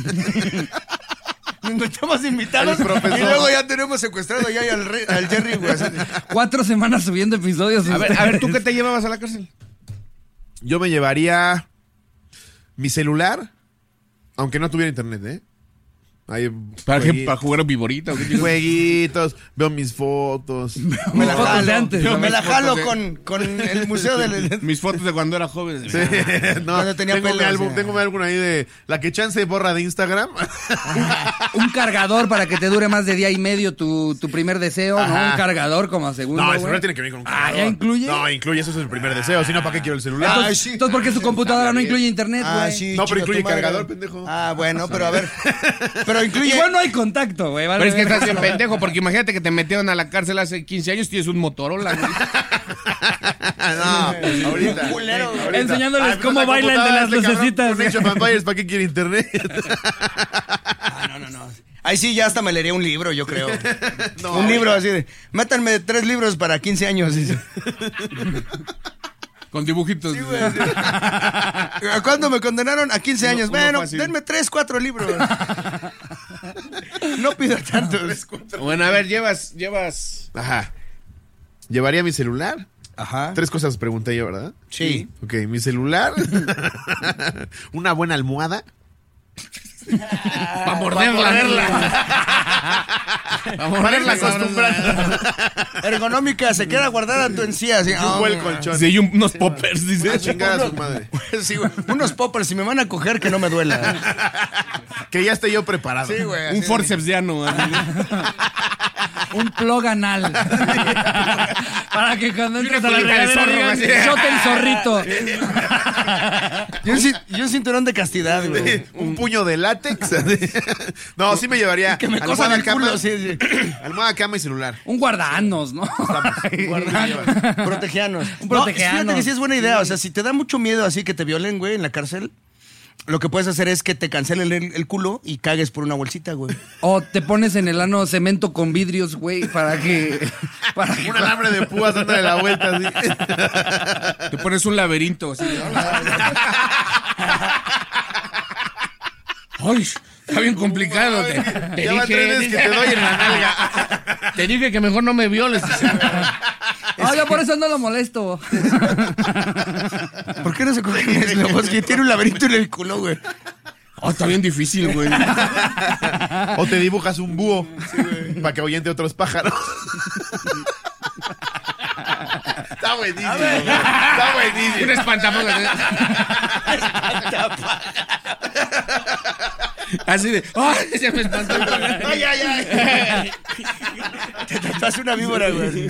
Nos invitamos invitados El profesor. y luego ya tenemos secuestrado ya al, rey- al Jerry, güey. así. Cuatro semanas subiendo episodios. A ver, a ver, ¿tú qué te llevabas a la cárcel? Yo me llevaría mi celular, aunque no tuviera internet, ¿eh? Ahí, ¿Para, qué, jueguitos, ¿Para jugar a Viborita? ¿O qué tienes? jueguitos, veo mis fotos. Me la Fotos jalo, de antes, me ¿no? la Mis jalo fotos de- con, con el museo del... Mis fotos de cuando era joven. Sí, no, Cuando tenía tengo, mi pelos, álbum, ya. tengo mi álbum ahí de la que chance borra de Instagram. Un cargador para que te dure más de día y medio tu, tu primer deseo, ¿no? Ajá. Un cargador como segundo. No, el güey. celular tiene que venir con un Ah, cargador. ¿ya incluye? No, incluye, eso es el primer deseo. Si no, ¿para qué quiero el celular? Ay, sí. Entonces, ¿por qué su computadora no incluye internet, güey? Ah, sí, No, pero chinga incluye tu madre. cargador, pendejo. Ah, bueno, pero a ver. Pero incluye... Igual no hay contacto, güey. Vale, Pero es que verga. estás bien pendejo, porque imagínate que te metieron a la cárcel hace quince años y tienes un Motorola, güey. No, ahorita. Culero, güey. ahorita. Enseñándoles Ay, pues cómo una bailan de computadora, las este cabrón lucecitas. con Age of Empires, ¿para qué quiere internet? Ah, no, no, no. Ahí sí ya hasta me leería un libro, yo creo. No, un libro así de... Métanme tres libros para quince años. dice. Con dibujitos. Sí, güey, sí. ¿Cuándo me condenaron? A quince años. Uno Bueno, fácil. denme tres, cuatro libros. No pido tantos. Bueno, a ver, llevas, llevas... Ajá. ¿Llevaría mi celular? Ajá. Tres cosas pregunté yo, ¿verdad? Sí. Ok, mi celular. Una buena almohada. Para morderla. Para morderla. Ergonómica, se queda guardada tu encía. Así. Un buen colchón. Sí, y un- unos poppers, dice. A chingar a su madre. Sí, güey. Unos poppers, si me van a coger, que no me duela. Que ya esté yo preparado. Sí, güey. así Un de- forcepsiano. así. Un plug anal. Para que cuando entres a la colita de regadera zorro, digan, así. "Shote el zorrito". Y un, cin- y un cinturón de castidad, güey. Un puño de látex. No, sí me llevaría. Que me cosan almohada, el cama, culo, sí, sí. almohada, cama y celular. Un guardanos, ¿no? Protegianos. Un No, protegianos. fíjate que sí es buena idea. O sea, si te da mucho miedo así que te violen, güey, en la cárcel, lo que puedes hacer es que te cancelen el, el culo y cagues por una bolsita, güey. O te pones en el ano cemento con vidrios, güey, para que... Para que Un alambre de púas dándole la vuelta así. Te pones un laberinto. Así. Ay, Está bien complicado. Te, te Ya van tres veces dije, que te doy en la nalga. te dije que mejor no me violes. Ah, yo por eso no lo molesto. ¿Por qué no se cogen eso? Pues que tiene un laberinto en el culo, güey. Oh, está bien difícil, güey. O te dibujas un búho para que ahuyente otros pájaros. Está buenísimo. güey. Está buenísimo. Un espantapájaros. Así de, ¡ay! Se me espantó. Ay, ay, ay. Te tatuas una víbora, güey.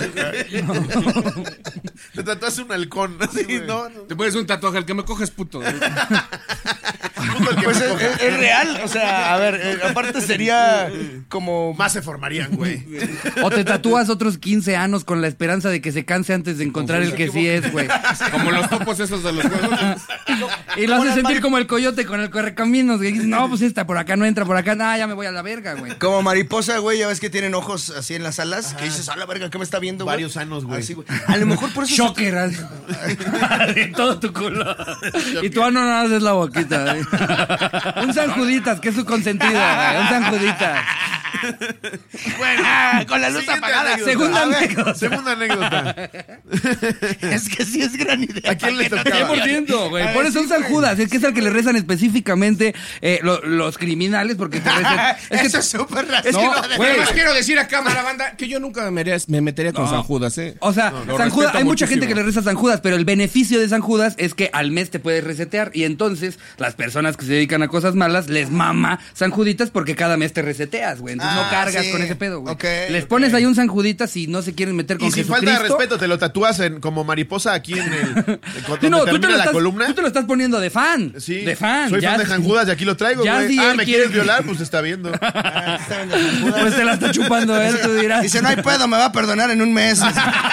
Te tatuas un halcón. Así, no, no. Te pones un tatuaje, el que me coges puto. Puto el que Pues me es, coja. es- es real, o sea, a ver, eh, aparte sería como... Más se formarían, güey. O te tatúas otros quince años con la esperanza de que se canse antes de encontrar el que sí es, güey. Como los topos esos de los juegos. Y lo hace sentir como el coyote con el correcaminos, que dices, no, pues esta por acá no entra, por acá, no, ya me voy a la verga, güey. Como mariposa, güey, ya ves que tienen ojos así en las alas, que dices, a la verga, ¿qué me está viendo, güey? Varios anos, güey. Así, güey. A lo mejor por eso... se- Shocker, así. De todo tu culo. Y tú ano nada más es la boquita. ¿eh? Un San Juditas, que es su consentido, güey. Un San Juditas. Bueno, con la luz siguiente apagada. anécdota. Segunda A ver, anécdota. Segunda anécdota. Es que sí es gran idea. ¿A quién le cien tocaba? por ciento, güey. Por eso un San Judas, es que es al que le rezan específicamente eh, lo- los criminales, porque te rezan. Es que Eso es súper Es racista. que No, no, güey, les quiero decir a cámara, banda, que yo nunca me, mería- me metería con San Judas, ¿eh? O sea, lo San Judas, respeto hay mucha muchísimo. gente que le reza a San Judas, pero el beneficio de San Judas es que al mes te puedes resetear y entonces las personas que se dedican a cosas malas les mama San Juditas porque cada mes te reseteas, güey. Entonces Ah, no cargas sí. con ese pedo, güey. Ok, les ok. pones ahí un San Juditas si no se quieren meter con Y sin Jesucristo. falta de respeto, te lo tatúas en, como mariposa aquí en el. Cuando Sí, no, tú te, termina lo la estás, columna. tú te lo estás poniendo de fan. Sí. De fan. Soy ya fan de San Judas y aquí lo traigo, ya güey. si Ah, él ¿me quiere quieres que- violar? Pues está viendo. Pues te la está chupando él, tú dirás. Dice, no hay pedo, me va a perdonar en un mes.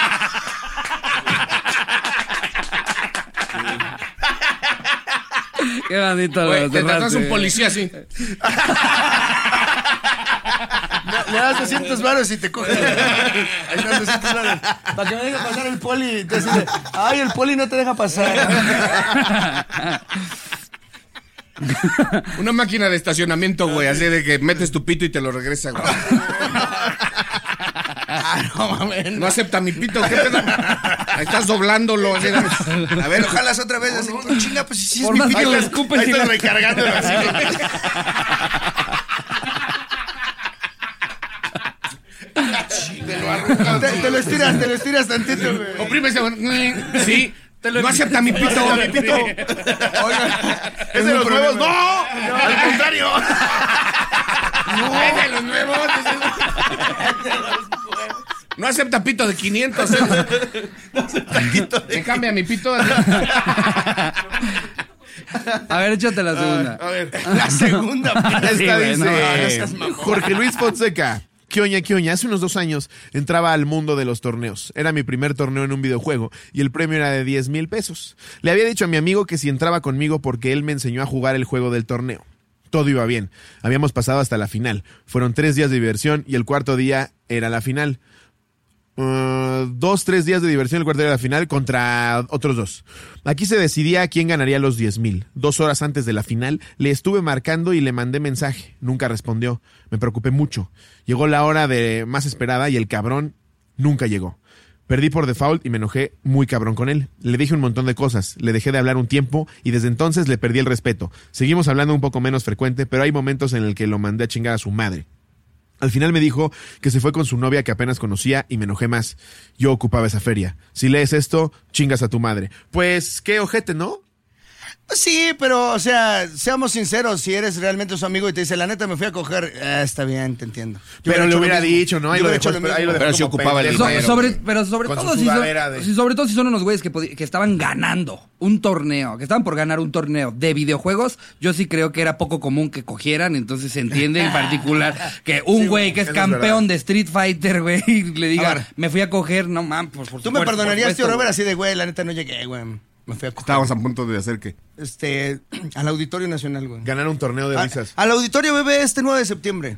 Qué bonito Güey, lo te tratas cerraste. un policía así. Le das doscientos varos y te coge. Ahí están doscientos varos. Para que me deje pasar el poli. Entonces, dice, ay, el poli no te deja pasar. Una máquina de estacionamiento, güey, así de que metes tu pito y te lo regresa, güey. Ah, no mames. No acepta mi pito, ¿qué pedo? Ahí estás doblándolo. Así, dame- A ver, ojalá otra vez. Así, chinga, pues si es Por mi más pito. que lo Ahí escupes y estás la... recargándolo así. Te, te lo estiras, te lo estiras tantito, güey. Oprime ese, güey. Sí, no acepta mi pito. Mi pito. Oiga, ¿Es de los nuevos? ¡No! Al contrario. No, es de los nuevos. No acepta pito de quinientos. ¿eh? Me cambia mi pito. A ver, échate la segunda. A ver. la segunda. Esta Sí, güey, dice no, no seas mamón. Jorge Luis Fonseca. ¿Qué oña, qué oña? Hace unos dos años entraba al mundo de los torneos. Era mi primer torneo en un videojuego y el premio era de diez mil pesos. Le había dicho a mi amigo que si entraba conmigo porque él me enseñó a jugar el juego del torneo. Todo iba bien. Habíamos pasado hasta la final. Fueron tres días de diversión y el cuarto día era la final. Uh, dos, tres días de diversión el cuarto día de la final contra otros dos. Aquí se decidía quién ganaría los diez mil. Dos horas antes de la final le estuve marcando y le mandé mensaje. Nunca respondió. Me preocupé mucho. Llegó la hora de más esperada y el cabrón nunca llegó. Perdí por default y me enojé muy cabrón con él. Le dije un montón de cosas, le dejé de hablar un tiempo y desde entonces le perdí el respeto. Seguimos hablando un poco menos frecuente, pero hay momentos en el que lo mandé a chingar a su madre. Al final me dijo que se fue con su novia que apenas conocía y me enojé más. Yo ocupaba esa feria. Si lees esto, chingas a tu madre. Pues, qué ojete, ¿no? Sí, pero, o sea, seamos sinceros, si eres realmente su amigo y te dice, la neta me fui a coger, eh, está bien, te entiendo. Yo Pero hubiera le hecho lo hubiera mismo. dicho, ¿no? Ahí Yo lo hubiera dejó, hecho lo ahí lo mismo. dejó Pero si como ocupaba el pendejo. So- dinero, sobre, güey. pero sobre Con todo, su si son, sudadera de- si sobre todo si son unos güeyes que, podi- que estaban ganando un torneo, que estaban por ganar un torneo de videojuegos, yo sí creo que era poco común que cogieran, entonces se entiende en particular que un Sí, güey que es eso es campeón verdad. de Street Fighter, güey, le A diga, ver. me fui a coger, no mames, por, por ¿Tú me supuesto, perdonarías, por tío supuesto, Robert, así de, güey, la neta no llegué, güey? Me fui a coger. Estábamos a punto de hacer que. Este, al Auditorio Nacional, güey. Ganar un torneo de A- risas. al Auditorio Bebé este nueve de septiembre.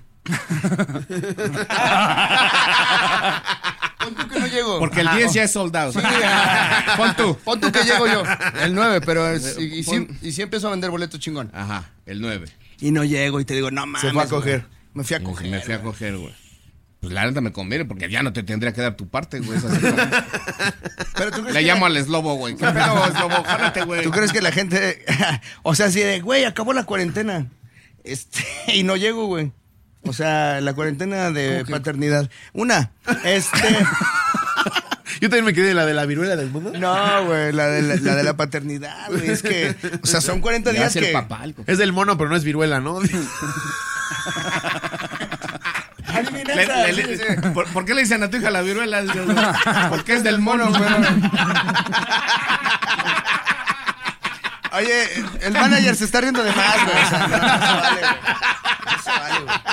Pon tú que no llego. Porque el diez ya es soldado. Pon tú. Pon tú que llego yo. El nueve, pero es- y, y sí, y sí empiezo a vender boletos chingón. Ajá, el nueve. y no llego y te digo, no mames. Se fue a coger. Güey. Me fui a Como coger. que me fui a coger, güey. Pues la neta me conviene, porque ya no te tendría que dar tu parte, güey. Es así como- Pero tú crees Le que llamo la- al eslobo, güey. ¿Qué pedo, eslobo? Jálate, güey. ¿Tú crees que la gente, o sea, así de, güey, acabó la cuarentena, este, y no llego, güey? O sea, la cuarentena de paternidad. Una, este, Yo también me quedé de la de la viruela del mundo. no, güey, la de la, la de la paternidad, güey, es que, o sea, son cuarenta Le va a días hacer que... papá algo. Es del mono, pero no es viruela, ¿no? Adivinanza, Le- le- sí, le- sí. ¿Por, por qué le dicen a tu hija la viruela? Porque es del mono, güey. Oye, el manager se está riendo de más, güey. O sea, no, no se vale, güey. No se vale, güey.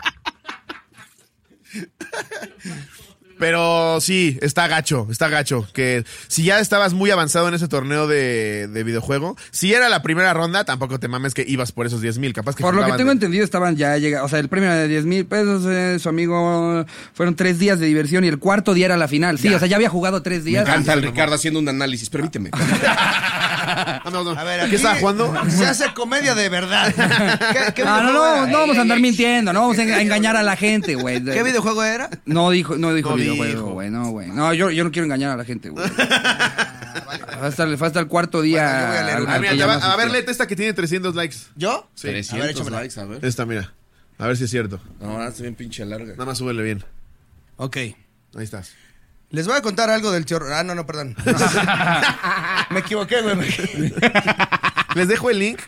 Pero sí, está gacho, está gacho. Que si ya estabas muy avanzado en ese torneo de, de videojuego, si era la primera ronda, tampoco te mames que ibas por esos diez mil. Capaz que Por lo que jugaban tengo de- entendido, estaban ya llegando. O sea, el premio era de diez mil pesos, eh, su amigo. Fueron tres días de diversión y el cuarto día era la final. Sí, o sea, ya había jugado tres Me días. encanta el Ricardo haciendo un análisis. Permíteme. Ah, no, no. A ver, ¿Qué aquí estaba jugando? se hace comedia de verdad. ¿Qué, qué Ah, no, videojuego no, era? no vamos a andar mintiendo, no vamos a enga- a engañar a la gente, güey. ¿Qué videojuego era? No dijo, no dijo No videojuego, dijo. güey, no, güey. No, yo, yo no quiero engañar a la gente, güey. Fue hasta, el- fue hasta el cuarto día. Bueno, yo voy a leer al- una. Ah, al mira, que te va- llamas, a ver, este. léete esta que tiene trescientos likes. ¿Yo? Sí. A ver, trescientos échamela. likes, a ver. Esta, mira. A ver si es cierto. No, ahora está bien pinche larga. Nada más súbele bien. Ok. Ahí estás. Les voy a contar algo del tío... Ah, no, no, perdón. Me equivoqué, güey. me equivoqué. Les dejo el link.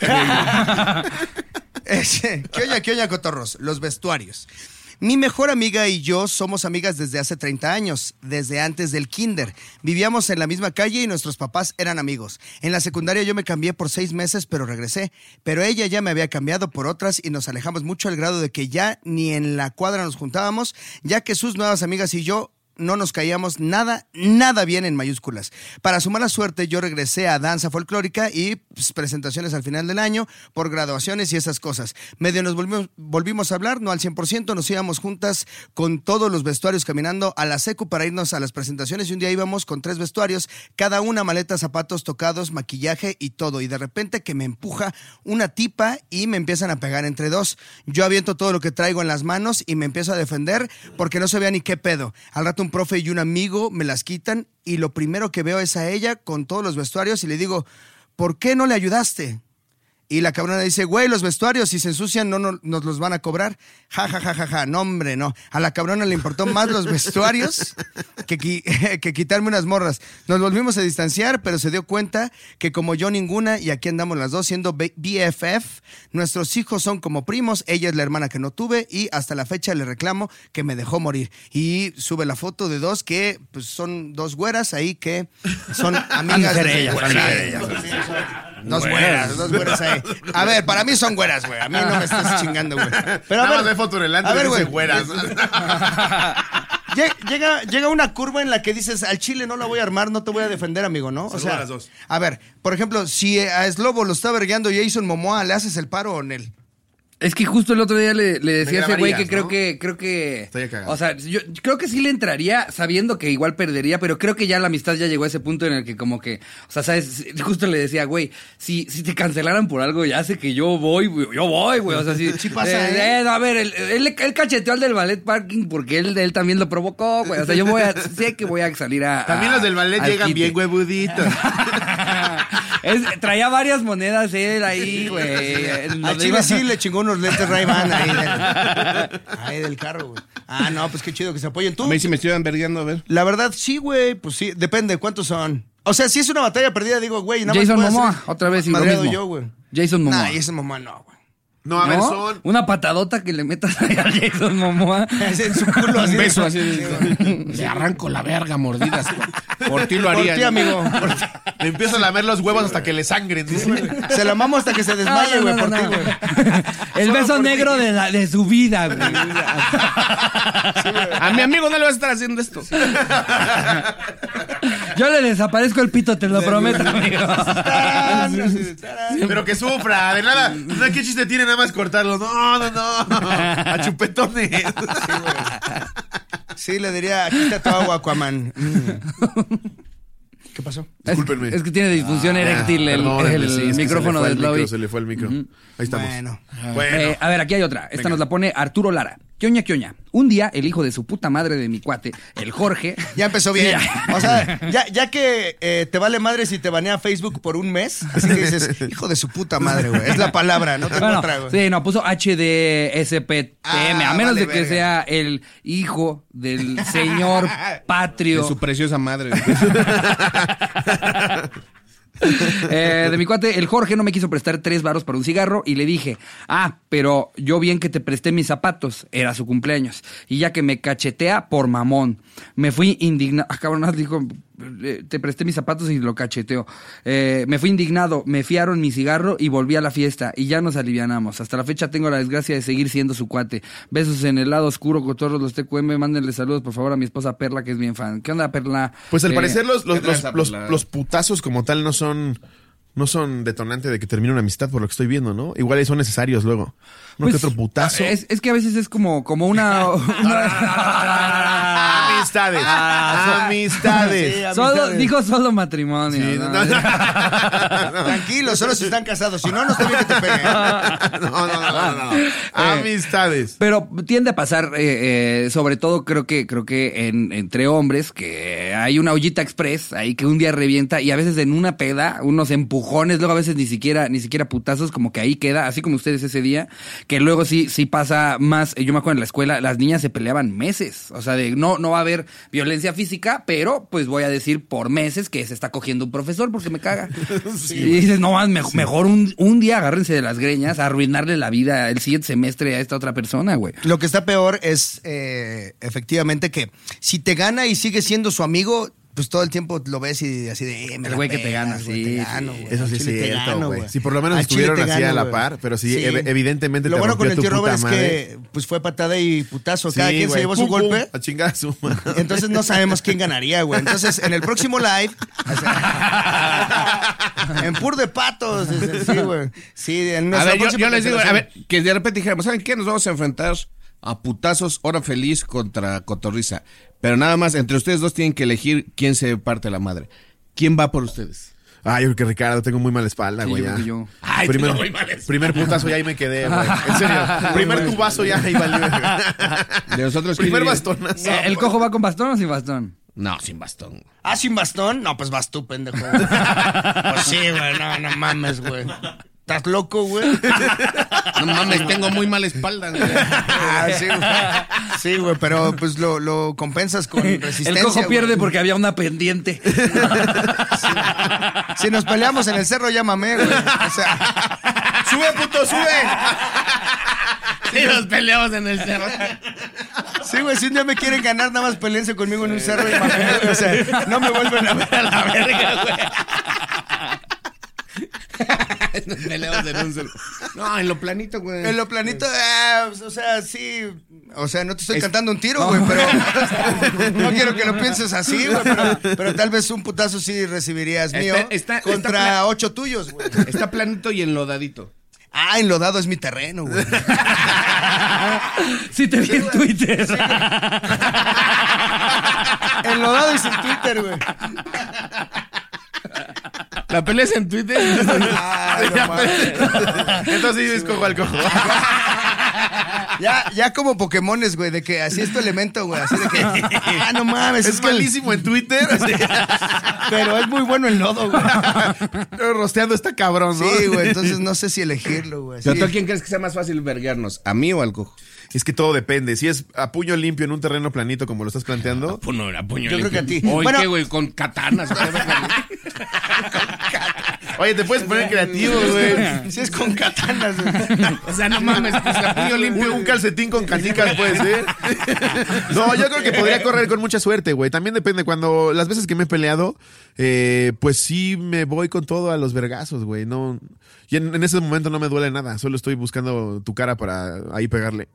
Ese, ¿Qué oña, qué oña, cotorros? Los vestuarios. Mi mejor amiga y yo somos amigas desde hace treinta años, desde antes del kinder. Vivíamos en la misma calle y nuestros papás eran amigos. En la secundaria yo me cambié por seis meses, pero regresé. Pero ella ya me había cambiado por otras y nos alejamos mucho al grado de que ya ni en la cuadra nos juntábamos, ya que sus nuevas amigas y yo no nos caíamos nada, nada bien en mayúsculas. Para su mala suerte, yo regresé a danza folclórica y pues, presentaciones al final del año por graduaciones y esas cosas. Medio nos volvimos, volvimos a hablar, no al cien por ciento, nos íbamos juntas con todos los vestuarios caminando a la secu para irnos a las presentaciones y un día íbamos con tres vestuarios, cada una maleta, zapatos, tocados, maquillaje y todo. Y de repente que me empuja una tipa y me empiezan a pegar entre dos. Yo aviento todo lo que traigo en las manos y me empiezo a defender porque no sabía ni qué pedo. Al rato un profe y un amigo me las quitan y lo primero que veo es a ella con todos los vestuarios y le digo, ¿por qué no le ayudaste? Y la cabrona dice, güey, los vestuarios si se ensucian no, no nos los van a cobrar. Ja, ja, ja, ja, ja, no hombre, no. A la cabrona le importó más los vestuarios que, qui- que quitarme unas morras. Nos volvimos a distanciar, pero se dio cuenta que como yo ninguna, y aquí andamos las dos siendo B- B F F, nuestros hijos son como primos, ella es la hermana que no tuve y hasta la fecha le reclamo que me dejó morir. Y sube la foto de dos que pues, son dos güeras ahí que son amigas. ser de- ellas, Sí, van a ser sí, ellas. sí, son- Dos güeras, dos güeras ahí. A ver, para mí son güeras, güey. A mí no me estás chingando, güey. Pero a Nada más ver, ve foto relante a y ver, dice güey. güeras. Lle- Llega, llega una curva en la que dices, al chile no la voy a armar, no te voy a defender, amigo, ¿no? O Saluda sea, a las dos. a ver, por ejemplo, si a Slobo lo está vergueando y a Jason Momoa, ¿le haces el paro o en él? Es que justo el otro día le, le decía a ese güey que grabarías, creo ¿no? que, creo que. Estaría cagado. O sea, yo creo que sí le entraría sabiendo que igual perdería, pero creo que ya la amistad ya llegó a ese punto en el que como que, o sea, sabes, justo le decía, güey, si, si te cancelaran por algo, ya sé que yo voy, güey, yo voy, güey. O sea, sí. Sí pasa, eh, ¿eh? eh, no, a ver, él, él, él cacheteó al del ballet parking porque él, él también lo provocó, güey. O sea, yo voy a, sé que voy a salir a. También a- los del ballet al llegan quite. bien huevuditos. Es- traía varias monedas él ahí, güey. Al Donde chile iba- sí le chingó unos lentes Ray-Ban ahí, del, ahí del carro, güey. Ah, no, pues qué chido que se apoyen. A ¿Tú? mí sí me estoy envergueando, a ver. La verdad, sí, güey, pues sí, depende, ¿cuántos son? O sea, si es una batalla perdida, digo, güey, nada Jason más puede Momoa, ser otra vez y lo madreado mismo. yo, güey. Jason Momoa. Nah, Jason Momoa no, güey. No, a ver, ¿No? son. Una patadota que le metas ahí a Jason Momoa. Es en su culo así. Un beso así. Sí, güey. Le arranco la verga, mordidas. Por ti lo Por haría. ti, ¿no? amigo. por ti. Le empiezo a lamer los huevos hasta que le sangren. dice. Se la mamo hasta que se desmaye, güey, por ti, güey. El Solo beso por negro ti. de, la, de su vida, güey. A mi amigo no le vas a estar haciendo esto. Yo le desaparezco el pito, te lo prometo, amigo. Tarán, así, tarán. Pero que sufra, de nada. No, ¿qué chiste tiene nada más cortarlo? No, no, no. A chupetones. Sí, le diría, aquí está tu agua, Aquaman. Mm. ¿Qué pasó? Discúlpenme. Es, es que tiene disfunción Ah, eréctil el, perdónenme, el sí, es que micrófono se le del fue el lobby. micro, se le fue el micro. Ujú. Ahí estamos. Bueno. Bueno. Eh, a ver, aquí hay otra. Esta Venga. nos la pone Arturo Lara. Quioña, quioña. Un día, el hijo de su puta madre de mi cuate, el Jorge. Ya empezó bien. Sí, O sea, ya, ya que eh, te vale madre si te banea Facebook por un mes, así que dices, hijo de su puta madre, güey. Es la palabra, no tengo Bueno, otra, güey. sí, no, puso H D S P T M, Ah, a menos vale, de que verga. sea el hijo del señor patrio. De su preciosa madre. Eh, de mi cuate, el Jorge no me quiso prestar tres varos para un cigarro y le dije, ah, pero yo bien que te presté mis zapatos, era su cumpleaños. Y ya que me cachetea por mamón, me fui indignado. Ah, cabrón, dijo, eh, te presté mis zapatos y lo cacheteo. Eh, me fui indignado, me fiaron mi cigarro y volví a la fiesta y ya nos alivianamos. Hasta la fecha tengo la desgracia de seguir siendo su cuate. Besos en el lado oscuro, cotorros, los T Q M. Mándenle saludos, por favor, a mi esposa Perla, que es bien fan. ¿Qué onda, Perla? Pues al Eh, parecer los, los, ¿qué los, traza, los, Perla? los putazos como tal no son no son detonante de que termine una amistad, por lo que estoy viendo, ¿no? Igual son necesarios luego. No pues, que otro putazo. Es, es que a veces es como, como una... una- Amistades. Ah, Amistades. Sí, Solo, amistades. dijo solo matrimonio. Sí, ¿no? no, no, Tranquilo, solo si están casados. Si no, no está bien que te peguen. no, no, no, no, no. Amistades. Pero tiende a pasar, eh, eh, sobre todo creo que creo que en, entre hombres, que hay una ollita express ahí que un día revienta y a veces en una peda, unos empujones, luego a veces ni siquiera ni siquiera putazos, como que ahí queda, así como ustedes ese día, que luego sí sí pasa más. Yo me acuerdo en la escuela, las niñas se peleaban meses, o sea, de no no va a haber violencia física, pero pues voy a decir por meses que se está cogiendo un profesor porque me caga. y dices, no más, mejor, mejor un, un día agárrense de las greñas a arruinarle la vida el siguiente semestre a esta otra persona, güey. Lo que está peor es eh, efectivamente que si te gana y sigue siendo su amigo, pues todo el tiempo lo ves y así de... Eh, me El la güey que te pegas, gana, güey, sí, te gano, sí. güey. Eso Al sí es chile te cierto, gano, güey. Si por lo menos Al chile estuvieron te así gano, a la güey. par, pero sí, ev- evidentemente Lo te bueno rompió con el tu tío puta Robert es madre. que pues fue patada y putazo. Cada Sí, quien güey. se llevó Pum, su golpe. pum, a chingar a su madre. Entonces no sabemos quién ganaría, güey. Entonces, en el próximo live... o sea, en pur de patos. Sí, güey. Sí, en A nuestra ver, yo, próxima yo les digo, a cancelación. ver, que de repente dijéramos, ¿saben qué? Nos vamos a enfrentar a putazos, hora feliz contra cotorriza. Pero nada más, entre ustedes dos tienen que elegir quién se parte la madre. ¿Quién va por ustedes? Ay, yo creo que Ricardo, tengo muy mala espalda, Sí, güey. yo ya. creo que yo. Ay, primer, tengo muy mala espalda. primer putazo ya ahí me quedé, güey. En serio. Primer tubazo ya ahí valió. De nosotros, ¿quién Primer iría? bastonazo. Eh, ¿El cojo va con bastón o sin bastón? No, sin bastón. ¿Ah, sin bastón? No, pues vas tú, pendejo. Pues sí, güey. No, no mames, güey. ¿Estás loco, güey? No mames, tengo muy mala espalda. güey. Ah, sí, güey. Sí, güey, pero pues lo, lo compensas con resistencia. El cojo pierde güey. porque había una pendiente. Si nos peleamos en el cerro, llámame, güey. O sea, ¡Sube, puto, sube! Y nos peleamos en el cerro. sí, güey, si un día me quieren ganar, nada más peleense conmigo en un cerro y mame, güey. O sea, no me vuelven a ver a la verga, güey. Nos peleamos en un cerro. No, en lo planito, güey. En lo planito, ah, o sea, sí. O sea, no te estoy cantando un tiro, güey, pero no quiero que lo pienses así, güey, pero, pero tal vez un putazo sí recibirías mío Está- está- contra está pla- ocho tuyos, güey. Está planito y enlodadito. Ah, enlodado es mi terreno, güey. Sí te vi en Twitter. Enlodado es en Twitter, güey. La pelea es en Twitter. Ay, no mames. Entonces sí, escojo al cojo. Ya, ya como Pokémones, güey, de que así es tu elemento, güey. Así de que, ah, no mames. Es que- malísimo en Twitter. así. Pero es muy bueno el lodo, güey. Rosteando está cabrón, ¿no? Sí, güey, entonces no sé si elegirlo, güey. ¿Pero Sí. tú a quién crees que sea más fácil verguernos? ¿A mí o al cojo? Es que todo depende. Si es a puño limpio en un terreno planito como lo estás planteando, Puño, a puño Yo creo que a ti. Oye, Bueno- ¿qué, güey? Con katanas. oye, te puedes poner creativo, güey. Sí es con katanas, güey. O sea, no mames, pues a puño Un, limpio. un calcetín con canicas puede ser. No, yo creo que podría correr con mucha suerte, güey. También depende. Cuando las veces que me he peleado, eh, pues sí me voy con todo a los vergazos, güey. No, y en, en ese momento no me duele nada. Solo estoy buscando tu cara para ahí pegarle.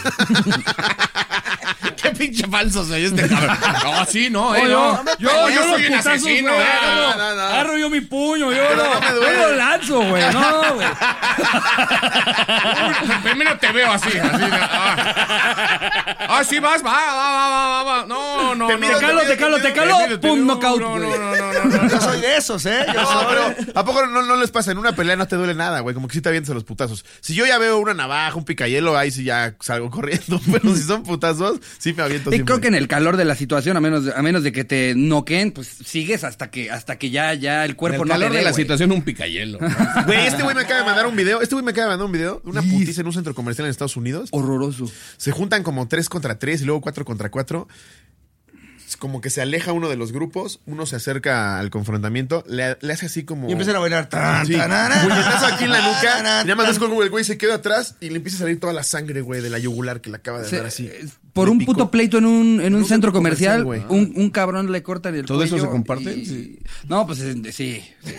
Qué pinche falso soy este cabrón. No, sí, no, eh. Oye, no. yo, yo, yo soy los un putazos, asesino, güey, eh. agarro- no, no. agarro yo mi puño, yo Pero lo, no me duele. yo lo lanzo, güey. No, güey. Primero te veo así, así. de- ah. Ah, sí, vas, va, va, va, va, va. No, no, Te no. mido, Te calo, te calo, te calo. mido, te Pum, mido. knockout, No, güey. no, no, no, no, no. Yo soy de esos, ¿eh? Yo No, soy- pero ¿a poco no, no les pasa? En una pelea no te duele nada, güey. Como que sí te avientas a los putazos. Si yo ya veo una navaja, un picayelo, ahí sí ya salgo corriendo. Pero si son putazos, sí me aviento Y siempre. creo que en el calor de la situación, a menos de, a menos de que te noqueen, pues sigues hasta que hasta que ya ya el cuerpo El no calor te dé, de la güey. situación, un picayelo. Güey, este güey me acaba de mandar un video. Este güey me acaba de mandar un video de una putiza en un centro comercial en Estados Unidos. Horroroso. Se juntan como tres contra tres y luego cuatro contra cuatro. Es como que se aleja uno de los grupos, uno se acerca al confrontamiento, le, le hace así como... Y empiezan a bailar. Tan, Sí, tarara, puñetazo aquí en la nuca, tarara, y nada más ves como el güey se queda atrás y le empieza a salir toda la sangre, güey, de la yugular que le acaba de Se- dar así. eh, por Le un picó. puto pleito en un, en un, un centro centro comercial, comercial, un, un cabrón le cortan el ¿Todo eso cuello se comparte? y- Sí. No, pues eh, sí. sí.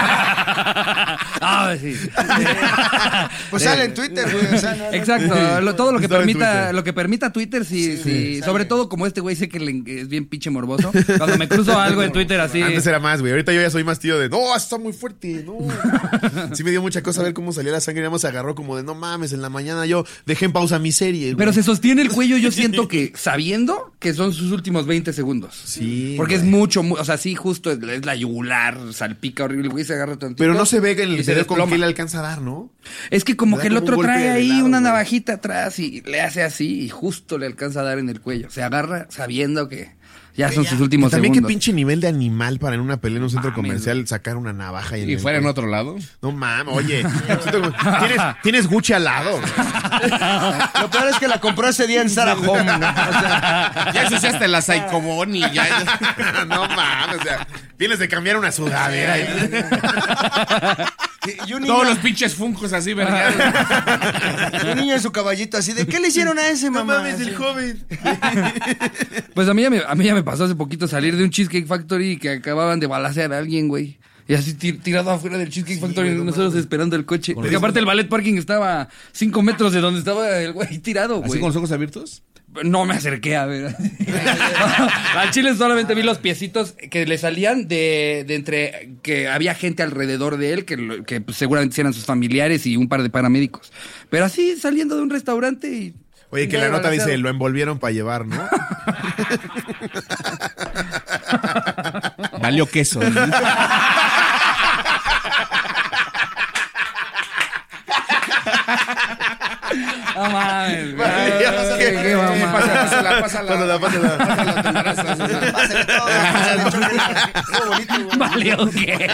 Ah, sí. Pues sale en Twitter, güey. O sea, no, no. Exacto, lo- todo lo que Estaba en permita, Twitter. lo que permita Twitter, sí, sí. sí, sale. Sobre todo como este güey sé que le- es bien pinche morboso. Cuando me cruzo algo en Twitter así. Antes era más, güey. Ahorita yo ya soy más tío de, no, está muy fuerte, no. Sí me dio mucha cosa ver cómo salía la sangre. Nada más se agarró como de, no mames, en la mañana yo dejé en pausa mi serie, güey. Pero se sostiene el cuello, yo siento que sabiendo que son sus últimos veinte segundos. Sí, Porque güey. es mucho, mu- o sea, sí, justo es, es la yugular, salpica horrible, el güey se agarra tantito. Pero no se ve que en y el se video con desploma. qué le alcanza a dar, ¿no? Es que como Le da que el como otro un golpe trae de ahí lado, una güey. navajita atrás y le hace así y justo le alcanza a dar en el cuello. Se agarra sabiendo que ya son sus últimos También segundos. qué pinche nivel de animal para en una pelea en un centro Mames, comercial sacar una navaja y, en Y el fuera en cuello. otro lado. No mames, oye. ¿Tienes, tienes Gucci al lado. güey. Lo peor es que la compró ese día en Sarah Home, ¿no? O sea, Ya ensuciaste la Saicobón y ya. No mames, o sea, vienes de cambiar una sudadera. y un niño, Todos los pinches funcos así, ¿verdad? un niño en su caballito así de, ¿qué le hicieron a ese, No mamá? mames, el joven. Pues a mí, ya me, a mí ya me pasó hace poquito salir de un Cheesecake Factory que acababan de balacear a alguien, güey. Y así tir- tirado afuera del Cheesecake Factory, nosotros esperando el coche. Porque aparte el ballet parking estaba a cinco metros de donde estaba el güey tirado, ¿Así güey. con los ojos abiertos? No me acerqué a ver. Al chile solamente vi los piecitos que le salían de, de entre que había gente alrededor de él, que, lo- que pues, seguramente eran sus familiares y un par de paramédicos. Pero así saliendo de un restaurante y... Oye, que ya la nota balanceado. dice, lo envolvieron para llevar, ¿no? Valió queso. ¿no? No mames, güey. Vale, ya, Qué- qué mamada. Pásala, pásala, pásala. Pásala, pásala. Pásala, te embarazas. Pásale todo, pásale chocolate. Estuvo bonito, güey. Valió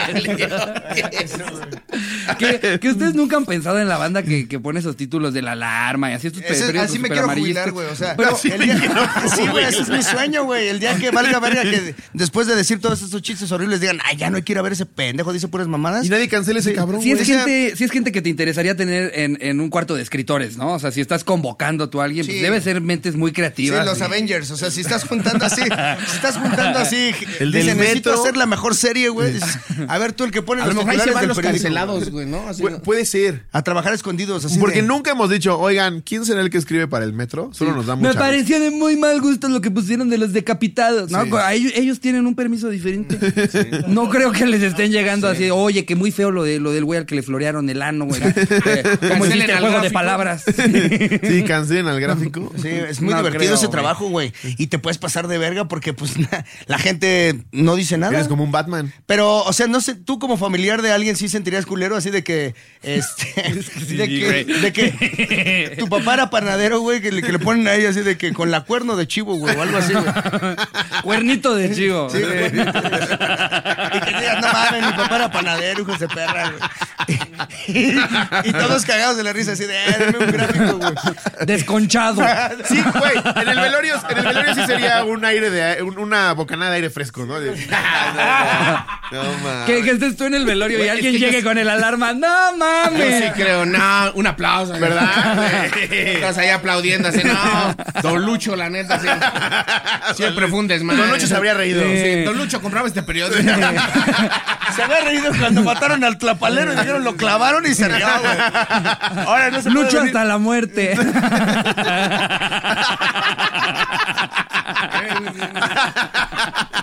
que, que, que ustedes nunca han pensado en la banda que, que pone esos títulos de la alarma y así estos Ese- periódicos así me super quiero amarillistas. jubilar, güey. O sea, Pero- el día, sí, güey, ese es mi sueño, güey. El día que valga verga que después de decir todos estos chistes horribles digan, ay, ya no hay que ir a ver ese pendejo, dice puras mamadas. Y nadie cancela ese cabrón, Si güey. es, gente, si es gente que te interesaría tener en, en un cuarto de escritores, ¿no? O sea, si estás convocando tú a alguien, pues Sí. debe ser mentes muy Sí, creativas. los y- Avengers, o sea, si estás juntando así, si estás juntando así, El dice, del necesito metro. hacer la mejor serie, güey. A ver tú el que pone A los lo mejor ahí se titulares van del los periódico, cancelados, güey. güey, ¿no? Así, Pu- puede ser. A trabajar escondidos, así Porque de- nunca hemos dicho, oigan, ¿quién será el que escribe para el metro? Solo nos da Me mucha pareció de muy mal gusto lo que pusieron de los decapitados, ¿no? Sí. A Ellos, ellos tienen un permiso diferente. No creo que les estén llegando así, oye, que muy feo lo de lo del güey al que le florearon el ano, güey. Eh, ¿Cómo Cancelen hiciste el al juego de gráfico. palabras? Sí, cancelen al gráfico. Sí, es muy No divertido creo, ese güey. trabajo, güey. Y te puedes pasar de verga porque, pues, la gente no dice nada. Eres como un Batman. Pero, o sea, no sé, tú como familiar de alguien sí sentirías culero así de que, este, de, que de que tu papá era panadero, güey, que le, que le ponen a ella así de que con la cuerno de chivo, güey, o algo así, güey. Cuernito de chivo. Sí, güey. Y que digas, no mames, mi papá era panadero, hijos de perra, güey. Y, y todos cagados de la risa, así de, eh, dame un gráfico, güey. Desconchado. Sí, güey. En el velorio, en el velorio sí sería un aire de un- una bocanada de aire fresco, ¿no? De- no, mames. Que, que estés tú en el velorio y Güey, alguien es que llegue yo- con el alarma. ¡No Yo mames! sí creo, no, un aplauso. ¿Verdad? Estás ahí aplaudiendo así, no. Don Lucho, la neta, sí. Siempre fue un desmadre. Don Lucho se habría reído. Sí, Don Lucho compraba este periódico. Se había reído cuando mataron al tlapalero y dijeron, lo clavaron y se rió, güey. Ahora no se puede Lucho venir- hasta la muerte.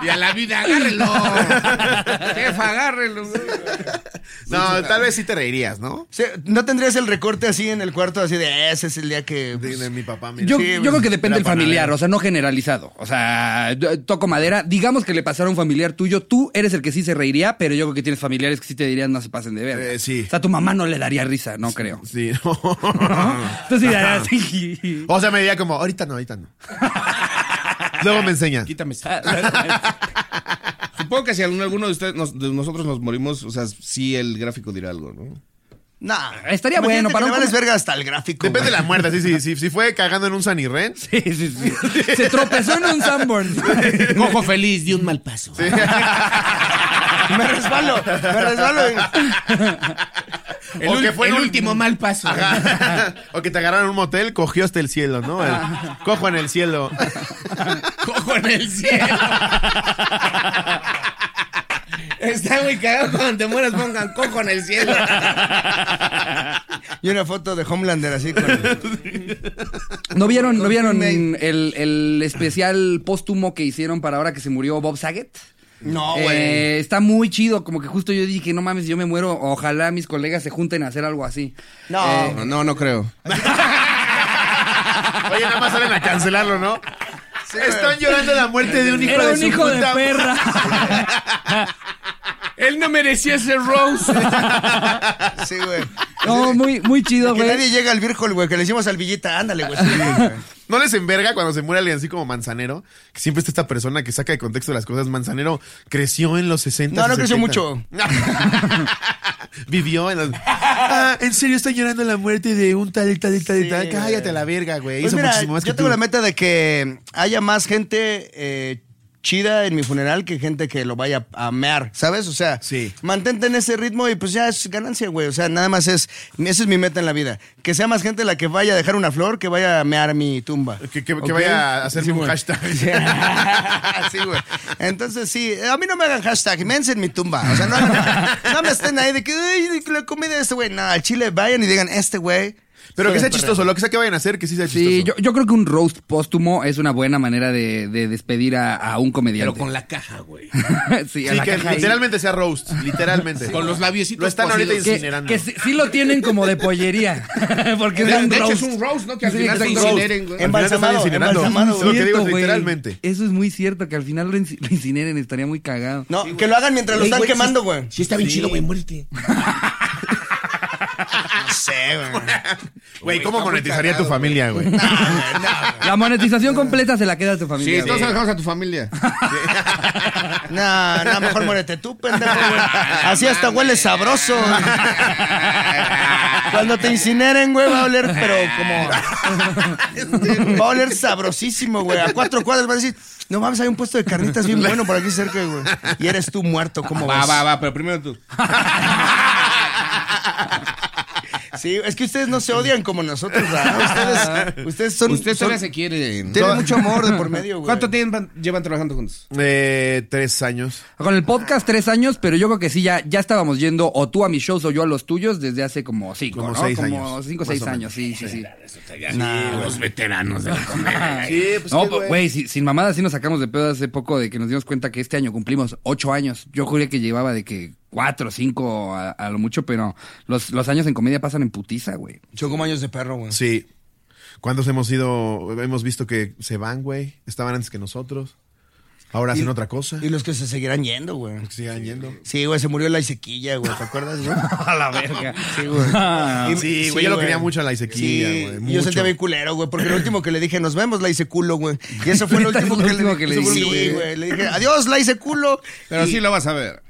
Y a la vida, agárrelo. Jefa, agárrelo. No, tal vez sí te reirías, ¿no? Sí, ¿no tendrías el recorte así en el cuarto, así de ese es el día que... De, de mi papá, mira. Yo, Sí, yo pues, creo que depende era del familiar, panadero. o sea, no generalizado. O sea, yo toco madera. Digamos que le pasara a un familiar tuyo, tú eres el que sí se reiría, pero yo creo que tienes familiares que sí te dirían no se pasen de ver. Eh, sí. O sea, tu mamá no le daría risa, no creo. Sí. Entonces dirías, sí. O sea, me diría como, ahorita no, ahorita no. Luego me enseña. Quítame. Supongo que si alguno, alguno de ustedes, nos- de nosotros nos morimos, o sea, sí el gráfico dirá algo, ¿no? Nah, Estaría bueno para para un no vales com- verga hasta el gráfico. Depende de güey. la muerte, sí, sí, sí. Si fue cagando en un Sanirren. Sí, sí, sí. Se tropezó en un Sanborn. Cojo feliz, di un mal paso. Me resbalo, me resbalo. El, O ul- que fue el en un- último mal paso. Ajá. O que te agarraron en un motel, cogió hasta el cielo, ¿no? El cojo en el cielo. Cojo en el cielo. Está muy cagado cuando te mueras, pongan cojo en el cielo. Y una foto de Homelander así con... ¿No vieron, ¿no vieron May. el, el especial póstumo que hicieron para ahora que se murió Bob Saget? No, güey. Eh, está muy chido, como que justo yo dije, no mames, yo me muero, ojalá mis colegas se junten a hacer algo así. No. Eh, No, no, no creo. Oye, nada más salen a cancelarlo, ¿no? Están llorando la muerte de un hijo Era de un su hijo de puta- perra. Él no merecía ese Rose. Sí, güey. No, muy, muy chido, Que güey. nadie llega al Virgol, güey, que le hicimos al Villita. Ándale, güey. Sí, güey. ¿No les enverga cuando se muere alguien así como Manzanero? Que siempre está esta persona que saca de contexto las cosas. Manzanero creció en los sesenta. No, no creció mucho. Vivió en los... Ah, ¿en serio está llorando la muerte de un tal, tal, tal, Sí, tal? Cállate güey. a la verga, güey. Pues Hizo mira, muchísimo más yo que tengo tú. la meta de que haya más gente eh, chida en mi funeral que gente que lo vaya a mear, ¿sabes? O sea, Sí. mantente en ese ritmo y pues ya es ganancia, güey. O sea, nada más es, esa es mi meta en la vida. Que sea más gente la que vaya a dejar una flor que vaya a mear mi tumba. Que, que- que ¿Ok? vaya a hacerme Sí, un güey. hashtag. Sí, güey. Entonces, sí, a mí no me hagan hashtag, mense en mi tumba. O sea, no, no me estén ahí de que, ay, la comida de este güey. No, al chile vayan y digan, este güey. Pero que sea Estoy chistoso. Lo que sea que vayan a hacer, que sí sea chistoso. Sí, yo, yo creo que un roast póstumo es una buena manera de, de despedir a, a un comediante. Pero con la caja, güey. sí, a Sí, la que caja ahí. literalmente sea roast. Literalmente. Con los labiositos Lo están ahorita cocidos. Que, incinerando. que sí, sí lo tienen como de pollería. Porque De, es un de hecho, roast. es un roast, ¿no? Que al Sí, final se exacto. incineren, güey. Al final te están Embalsamado, incinerando. embalsamado, Lo que digo es Cierto, güey. literalmente. Eso es muy cierto, que al final lo, inci- lo incineren, estaría muy cagado. No, que lo hagan mientras lo Ey, están güey, quemando, sí- güey. Sí está bien chido, güey, muérete. No sé, güey. Güey, ¿cómo está muy monetizaría tu cagado, familia, güey? La monetización completa se la queda a tu familia. Sí, güey. todos se lo dejamos a tu familia. No, no, mejor muérete tú, pendejo, güey. Así hasta huele sabroso. Cuando te incineren, güey, va a oler, pero como... Va a oler sabrosísimo, güey. A cuatro cuadras va a decir, no mames, hay un puesto de carnitas bien bueno por aquí cerca, güey. Y eres tú muerto, ¿cómo Va, vas? va, va, pero primero tú. Sí, es que ustedes no se odian como nosotros, ¿verdad? Ustedes, ustedes son... Ustedes son- todavía se quieren. Tienen mucho amor de por medio, güey. ¿Cuánto tiempo llevan trabajando juntos? Eh, tres años. Con el podcast tres años, pero yo creo que sí, ya, ya estábamos yendo o tú a mis shows o yo a los tuyos desde hace como cinco, Como ¿no? seis como años, cinco o más seis o menos. años, sí, sí, sí. Los veteranos de la comedia. Sí, pues No, qué, pues, güey, si- sin mamadas sí nos sacamos de pedo hace poco de que nos dimos cuenta que este año cumplimos ocho años. Yo juré que llevaba de que cuatro o cinco a, a lo mucho, pero los, los años en comedia pasan en putiza, güey. Son como años de perro, güey. Sí. ¿Cuántos hemos ido? Hemos visto que se van, güey. Estaban antes que nosotros. Ahora hacen Y- otra cosa. Y los que se seguirán yendo, güey. Que sigan yendo. Sí, güey, se murió la Isequilla, güey, ¿te acuerdas, güey? A la verga. Sí, güey. Y- Sí, güey, yo lo quería mucho a la Isequilla, Sí, güey, y yo mucho. sentía bien culero, güey, porque lo último que le dije, nos vemos, la hice culo, güey. Y eso fue lo ¿Neta es último, lo que, último le, que le sí, dijiste, güey, güey? güey. Le dije, adiós, la hice culo. Pero Y- sí lo vas a ver.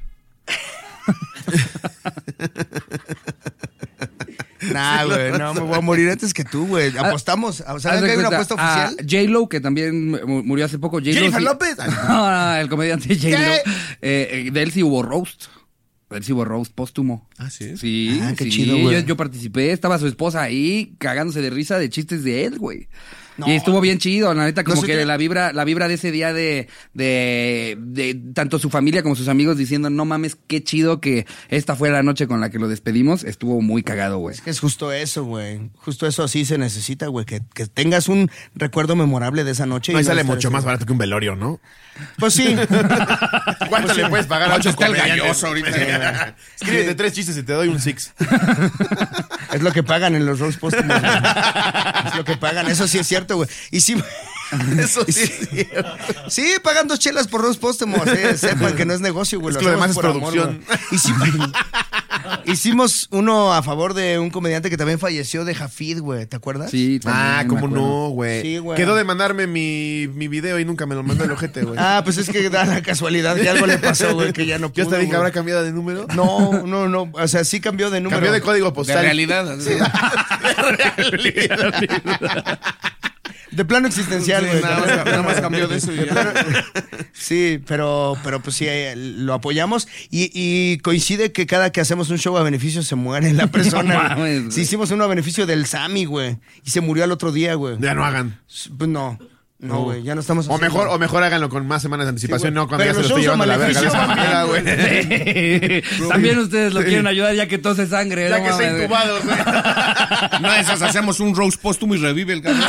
Nah, güey, no, me voy a morir antes que tú, güey. Apostamos. Haz ¿Saben de que hay una cuenta, apuesta a oficial? J-Lo, que también mu- murió hace poco. J-Lo ¿Jennifer sí- López? No, no, el comediante J-Lo. Eh, eh, de él sí hubo roast. De él sí hubo roast póstumo. ¿Ah, sí? Sí, Ah, qué sí, chido, güey. Yo, yo participé, estaba su esposa ahí cagándose de risa de chistes de él, güey. No. Y estuvo bien chido, la neta, como No sé que qué- la vibra, la vibra de ese día de, de, de tanto su familia como sus amigos diciendo, no mames, qué chido que esta fue la noche con la que lo despedimos, estuvo muy cagado, güey. Es justo eso, güey. Justo eso así se necesita, güey. Que, que tengas un recuerdo memorable de esa noche. No, y no sale estar mucho así. más barato que un velorio, ¿no? Pues sí. ¿Cuánto le puedes pagar a Ocho ocho está el comediantes? galloso ahorita. Escríbete tres chistes y te doy un six. Es lo que pagan en los roast póstumos, güey. Es lo que pagan. Eso sí es cierto, güey. Y sí... Eso sí es cierto. Sí, pagan dos chelas por dos póstumos. Eh. Sepan que no es negocio, güey. Es que lo hacemos demás es por amor, producción. güey. Y sí, hicimos uno a favor de un comediante que también falleció de Jafid, güey. ¿Te acuerdas? Sí, Ah, también, cómo me acuerdo. no, güey. Sí, güey. Quedó de mandarme mi, mi video y nunca me lo mandó el ojete, güey. Ah, pues es que da la casualidad que algo le pasó, güey, que ya no pudo. Yo hasta dije que güey. habrá cambiado de número. No, no, no. O sea, sí cambió de número. Cambió de código De postal. realidad. así. De plano existencial, güey. Nada más, nada más cambió de eso y ya. Sí, pero, pero pues sí, eh, lo apoyamos y, y coincide que cada que hacemos un show a beneficio se muere la persona. No güey. mames, güey. Sí, hicimos uno a beneficio del Sammy, güey. Y se murió al otro día, güey. Ya no hagan. Pues no, no, güey, ya no estamos O haciendo. mejor, o mejor háganlo con más semanas de anticipación, Sí, güey. no cuando Pero ya se lo los estoy shows llevando a a la verga de esa maleficio manera, güey. También ustedes lo quieren ayudar ya que tose sangre. Ya no que está mames, güey. intubado, güey. No, esas hacemos un roast póstumo y revive el cabrón.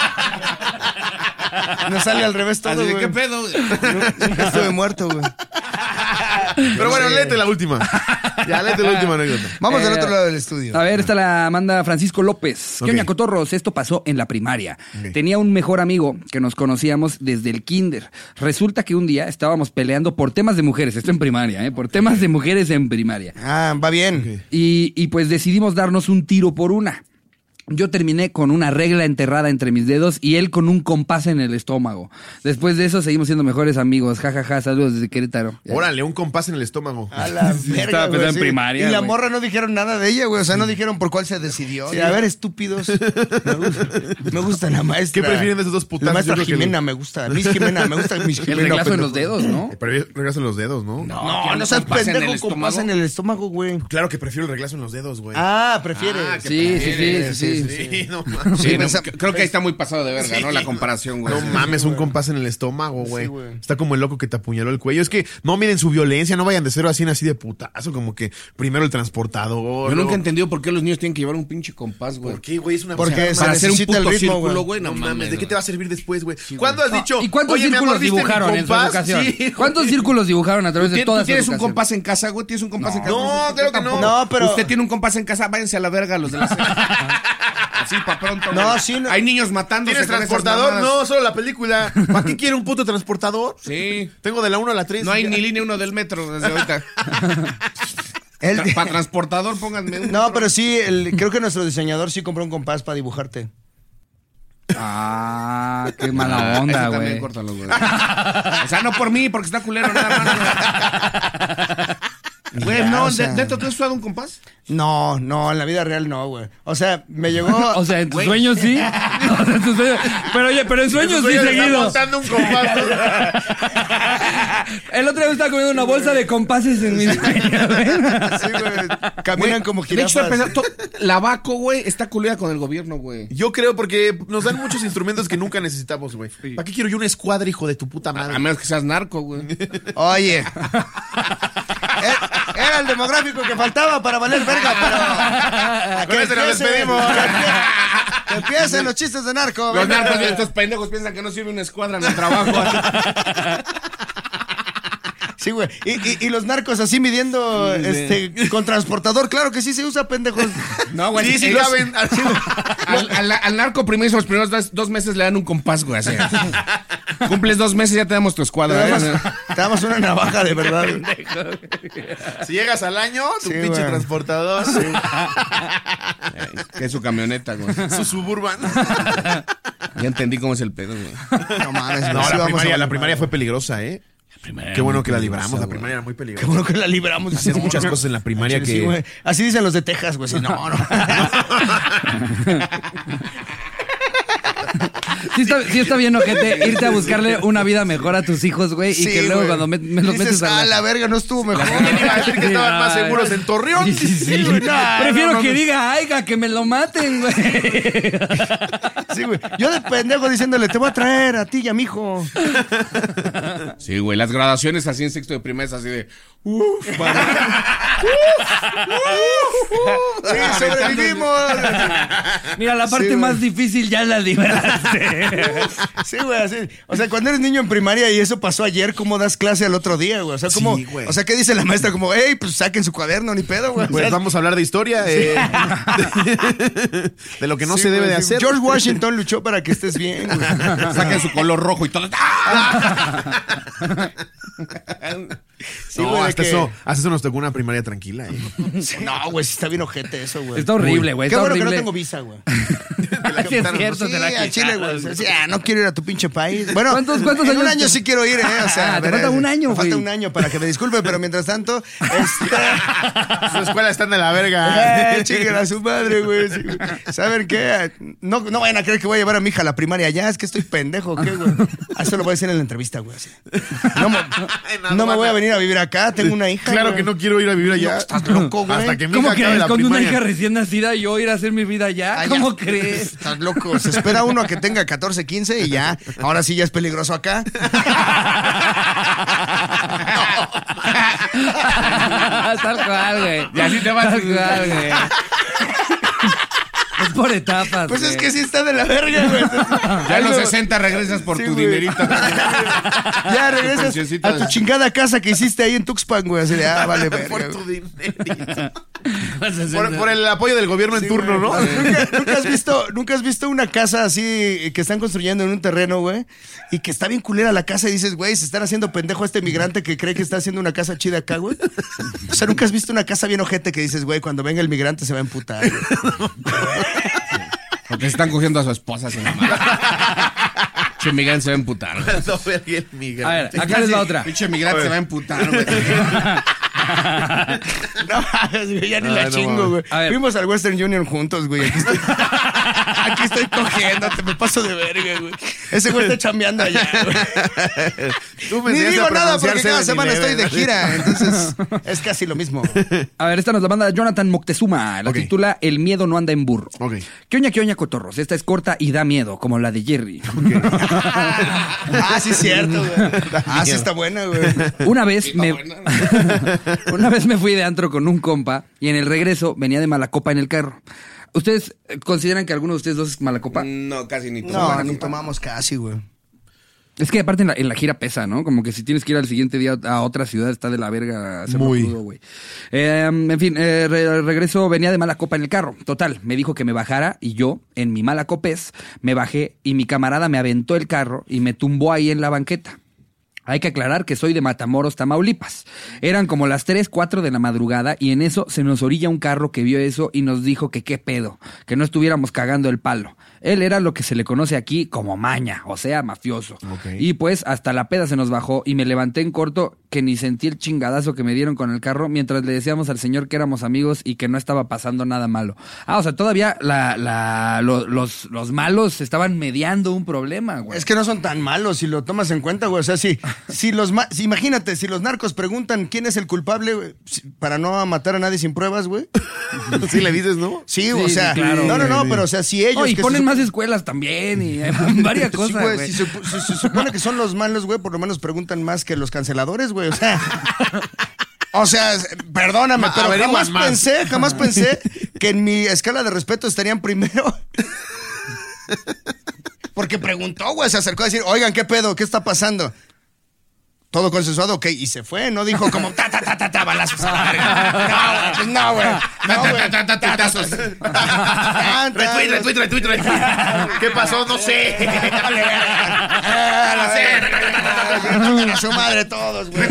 Nos sale al revés todo, Así de, güey. ¿qué pedo? Nunca estuve muerto, güey. Pero bueno, léete la última. Ya, léete la última anécdota. Vamos del Eh, otro lado del estudio. A ver, esta la manda Francisco López. Ok. ¿Qué oña, cotorros? Esto pasó en la primaria. Ok. Tenía un mejor amigo que nos conocíamos desde el kinder. Resulta que un día estábamos peleando por temas de mujeres. Esto en primaria, ¿eh? Por temas de mujeres en primaria. Ah, va bien. Y, y pues decidimos darnos un tiro por una. Yo terminé con una regla enterrada entre mis dedos y él con un compás en el estómago. Después de eso seguimos siendo mejores amigos. Ja, ja, ja. Saludos desde Querétaro. Órale, un compás en el estómago. A la Sí, verga, estaba güey, pensando en sí. primaria, Y la güey. morra no dijeron nada de ella, güey. O sea, no dijeron por cuál se decidió. Y, a ver, estúpidos. Me gusta, me gusta la maestra. ¿Qué prefieren de esos dos La putazos? maestra Yo creo que Jimena me gusta. Miss Jimena, me gusta Miss El Jimena. reglazo en pendejo. los dedos, ¿no? Eh, Pero regreso en los dedos, ¿no? No, No, ¿quieren no seas compás en el pendejo con pasa en estómago? el estómago, güey. Claro que prefiero el reglazo en los dedos, güey. Ah, prefieres. Ah, que Sí, sí, sí, prefieres, sí, sí. sí, no mames. Sí, no, pensa- c- creo que ahí está muy pasado de verga, Sí, ¿no? La comparación, güey. No mames, un compás en el estómago, güey. Sí, güey. Está como el loco que te apuñaló el cuello. Es que no miren su violencia, no vayan de cero así, así de putazo, como que primero el transportador. Yo nunca he luego- entendido por qué los niños tienen que llevar un pinche compás, güey. ¿Por qué, güey? Es una Porque cosa- se Para hacer un necesita el puto ritmo, círculo, güey. güey. No, No, mames, ¿de qué te va a servir después, güey? güey. ¿Cuándo has dicho? ¿Y cuántos "Oye, mi amor, círculos ¿viste mi dibujaron en su compás?" educación? Sí, ¿Cuántos círculos dibujaron a través de ¿Tú toda su tienes un educación? compás en casa, güey? ¿Tienes un compás en casa? No, Yo claro que no. tampoco. No, pero- Usted tiene un compás en casa, váyanse a la verga los de la serie. Así pa' pronto. No, güey. sí, no. Hay niños matándose. ¿Tienes con esas transportador? mamadas. No, solo la película. ¿Para qué quiere un puto transportador? Sí. Tengo de la uno a la tres. No hay ni línea uno del metro desde ahorita. El- Tra- Para transportador, pónganme un. No, pero sí, el- creo que nuestro diseñador sí compró un compás para dibujarte. Ah, qué mala Ese onda, también güey. córtalo, güey. O sea, no por mí, porque está culero nada más, güey. Güey, Ya, no, o sea- de- ¿Neto, tú has usado un compás? No, no, en la vida real no, güey. O sea, me llegó. O sea, en tus Güey. sueños sí. O sea, en tus sueños- Pero oye, pero en sueños sí Está seguido. montando un compás. El otro día estaba comiendo una bolsa de compases en mi sueño, güey. Sí, güey. Caminan como De hecho, jirafas. estoy pensando, to- la Baco, güey, está culera con el gobierno, güey. Yo creo porque nos dan muchos instrumentos que nunca necesitamos, güey. ¿Para qué quiero yo una escuadra, hijo de tu puta madre? A menos que seas narco, güey. Oye. Era- Era el demográfico que faltaba para valer verga, pero. a Con este nos empiece- despedimos. que empie- Que empiecen los chistes de narco. Los venga. narcos, estos pendejos piensan que no sirve una escuadra en el trabajo. Sí, güey. Y, y, y los narcos así midiendo este con transportador. Claro que sí se usa, pendejos. No, güey. Sí, sí, ellos- caben. Al, al- al narco primero, los primeros dos, dos meses le dan un compás, güey. Así. Cumples dos meses y ya tenemos tu Te escuadra. damos, ¿eh? te damos una navaja de verdad. Si llegas al año, tu Sí, pinche güey. transportador, Que es su camioneta, güey. su suburban. Ya entendí cómo es el pedo, güey. No mames, No, sí la vamos primaria, a- la primaria fue peligrosa, ¿eh? Qué bueno que la libramos. La primaria era muy Qué peligrosa. bueno que la libramos. Hacías muchas cosas en la primaria Sí, que... güey. Así dicen los de Texas, güey. Sí, no, no. Sí está, sí está bien, ojete, irte a buscarle una vida mejor a tus hijos, güey, y Sí, que luego güey. cuando me, me los Dices, metes a la... "Ah, la verga, no estuvo mejor". ¿Quién iba a decir que estaban más Ay. seguros en Torreón? Sí, sí, sí. güey, no, Prefiero no, que no. diga, aiga, que me lo maten, güey. Sí, güey. Yo de pendejo diciéndole, te voy a traer a ti y a mi hijo. Sí, güey, las graduaciones así en sexto de primaria es así de... Uf, Sí, sobrevivimos. Mira, la parte Sí, güey. más difícil ya la libraste. Sí, güey, así. O sea, cuando eres niño en primaria y eso pasó ayer, ¿cómo das clase al otro día, güey? O sea, ¿cómo? Sí, güey. O sea, ¿qué dice la maestra? Como, hey, pues saquen su cuaderno, ni pedo, güey. O Pues sea, vamos a hablar de historia, eh, de, de lo que no sí, se debe güey, de sí. hacer. George Washington luchó para que estés bien, güey. Saquen su color rojo y todo. Sí, no, güey, de hasta, que- eso, hasta eso nos tocó una primaria tranquila. eh. Sí, no, güey, sí está bien ojete eso, güey. Está horrible, güey. Qué Está bueno que no horrible. tengo visa, güey. Sí, es cierto, Sí, te la a Chile, quitaron. güey. Sí, ah, no quiero ir a tu pinche país. Bueno, ¿Cuántos- cuántos en un años año te- sí quiero ir, ¿eh? O sea, Ah, a te ver, falta un eh, año, me falta güey. un año para que me disculpe, pero mientras tanto, este... Su escuela está de la verga. Eh, chinguen a su madre, güey. Sí, güey. ¿Saben qué? No, no vayan a creer que voy a llevar a mi hija a la primaria ya. Es que estoy pendejo, ¿qué, güey? Ah, eso lo voy a decir en la entrevista, güey. así. No, me, no me voy a venir a vivir acá. Tengo una hija. Claro güey. que no quiero ir a vivir allá. No, estás loco, güey. Hasta que mi ¿Cómo hija acabe crees? la Con una primaria. hija recién nacida yo ir a hacer mi vida allá. Ah, ya. ¿Cómo crees? Estás loco. Se espera uno a que tenga catorce, quince y ya. Ahora sí ya es peligroso acá. Tal cual, güey. Y así te vas. Tal cual, güey. Es por etapas. Pues es güey. que sí está de la verga, güey. Ya a los Algo- sesenta regresas por Sí, tu güey. dinerito. Ya regresas pensioncito a tu de- chingada casa que hiciste ahí en Tuxpan, güey. Así de, ah, vale, verga. Por güey. tu dinero. Por, por el apoyo del gobierno en Sí, turno, güey. ¿no? ¿Nunca, nunca has visto, ¿Nunca has visto una casa así que están construyendo en un terreno, güey? Y que está bien culera la casa y dices, güey, se están haciendo pendejo a este migrante que cree que está haciendo una casa chida acá, güey. O sea, nunca has visto una casa bien ojete que dices, güey, cuando venga el migrante se va a emputar, güey. Porque se están cogiendo a su esposa sin la mano. Pinche migrante se va a emputar, güey. No, verga, el migrante. A ver, acá es la otra. Pinche migrante se va a emputar, güey. No mames, güey, ya ni Ay, la no chingo, mames. güey. A ver. Fuimos al Western Union juntos, güey. Aquí estoy, aquí estoy cogiéndote, me paso de verga, güey. Ese güey está chambeando allá, güey. Tú me Ni enseñaste digo a nada porque pronunciar cada seven semana estoy de eleven. gira, entonces es casi lo mismo. A ver, esta nos la manda Jonathan Moctezuma. La Ok. titula El miedo no anda en burro. Ok. ¿Qué oña, qué oña, cotorros? Esta es corta y da miedo, como la de Jerry. Ah, sí es cierto, güey. Ah, sí está buena, güey. Una vez Está me... buena. Una vez me fui de antro con un compa y en el regreso venía de mala copa en el carro. ¿Ustedes eh, consideran que alguno de ustedes dos es mala copa? No, casi ni No, tomaba. ni tomamos casi, güey. Es que aparte en la, en la gira pesa, ¿no? Como que si tienes que ir al siguiente día a otra ciudad está de la verga hacerlo Muy. crudo, güey. Eh, en fin, eh, re- regreso, venía de mala copa en el carro. Total, me dijo que me bajara y yo, en mi mala copez, me bajé y mi camarada me aventó el carro y me tumbó ahí en la banqueta. Hay que aclarar que soy de Matamoros, Tamaulipas. Eran como las tres, cuatro de la madrugada y en eso se nos orilla un carro que vio eso y nos dijo que qué pedo, que no estuviéramos cagando el palo. Él era lo que se le conoce aquí como maña, o sea, mafioso. Ok. Y pues hasta la peda se nos bajó y me levanté en corto que ni sentí el chingadazo que me dieron con el carro mientras le decíamos al señor que éramos amigos y que no estaba pasando nada malo. Ah, o sea, todavía la, la, lo- los, los malos estaban mediando un problema, güey. Es que no son tan malos si lo tomas en cuenta, güey. O sea, si, si los ma- si- imagínate, si los narcos preguntan quién es el culpable güey, si- para no matar a nadie sin pruebas, güey. Sí le dices, ¿no? Sí, o Sí, sea, sí, claro, no, no, no, güey. pero o sea, si ellos Oh, y que ponen se más escuelas también y hay varias Sí, cosas, güey, güey. si se, si se supone que son los malos, güey, por lo menos preguntan más que los canceladores, güey. O sea, o sea, perdóname, Ma- pero averiguan jamás más. pensé, jamás pensé que en mi escala de respeto estarían primero. Porque preguntó, güey, se acercó a decir, oigan, ¿qué pedo? ¿Qué está pasando? Todo consensuado, ok, y se fue, no dijo como ta, ta, ta, ta, ta, balazos a la verga. No, güey, pues no, güey. No, güey. Ta, ta, ta, tutazos. Tan, tan, Retweet, retweet, retweet, retweet. ¿Qué pasó? No sé. Vale, verga. No sé. Chingan a su madre todos, güey.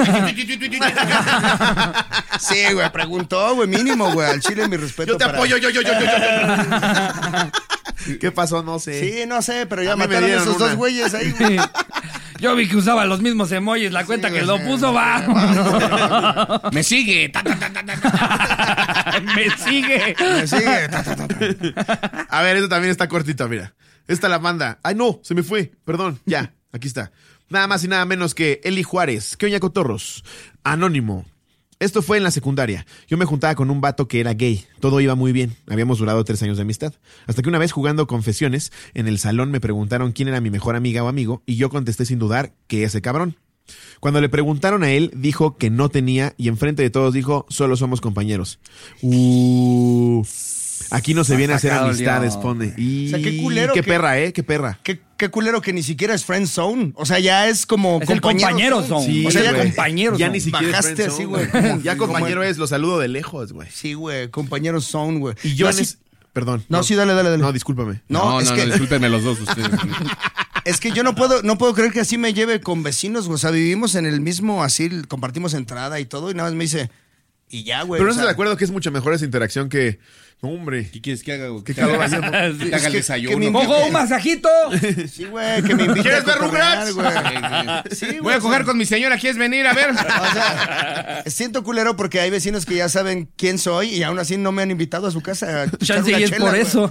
Sí, güey, preguntó, güey, mínimo, güey. Al chile mi respeto. Yo te para- apoyo, yo, yo, yo, yo, yo. ¿Qué pasó? No sé. Sí, no sé, pero A ya mí me mataron a dieron esos una. dos güeyes ahí, güey. Yo vi que usaba los mismos emojis, la cuenta que güey, lo sí, puso güey. va. Me sigue. Ta, ta, ta, ta, ta. Me sigue. Me sigue. Ta, ta, ta, ta. A ver, eso también está cortito, mira. Esta la manda. Ay, no, se me fue. Perdón, ya, aquí está. Nada más y nada menos que Eli Juárez. ¿Qué oña, cotorros? Anónimo. Esto fue en la secundaria. Yo me juntaba con un vato que era gay. Todo iba muy bien. Habíamos durado tres años de amistad. Hasta que una vez jugando confesiones, en el salón me preguntaron quién era mi mejor amiga o amigo y yo contesté sin dudar que ese cabrón. Cuando le preguntaron a él, dijo que no tenía y enfrente de todos dijo, solo somos compañeros. Uh, aquí no se viene a hacer amistades, pone. Y... O sea, qué culero Qué que- perra, ¿eh? Qué perra. Qué, qué culero que ni siquiera es friend zone. O sea, ya es como Es el compañero zone. Sí, o sea, ya güey. compañeros Ya son. ni siquiera es Bajaste friend así, zone, güey. Como- Ya como compañero el- es, lo saludo de lejos, güey. Sí, güey, compañero zone, güey. Y yo No, en sí- es- Perdón. No, sí, dale, dale, dale. No, discúlpame. No, No, es no, que... no, discúlpenme los dos ustedes. Es que yo no puedo, no puedo creer que así me lleve con vecinos, güey. O sea, vivimos en el mismo, así, compartimos entrada y todo, y nada más me dice, y ya, güey. Pero no o estás sea, de acuerdo que es mucho mejor esa interacción que... No, hombre. ¿Qué quieres que haga? güey? Qué Que te haga- calor hace. que te haga el que- desayuno. que me ¡Ojo, un masajito! Sí, güey, que me invite ¿Quieres a ver cotorrear, Rugrats? güey. Sí, güey, Voy a o coger sea, con mi señora, ¿quieres venir? A ver. O sea, siento culero porque hay vecinos que ya saben quién soy y aún así no me han invitado a su casa a echar Chance una y es chela, por güey. eso.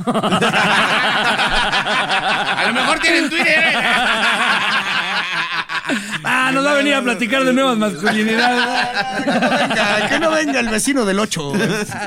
A lo mejor tienen Twitter. Ah, nos va a venir a platicar de nuevas masculinidades. Que no venga, que no venga el vecino del ocho.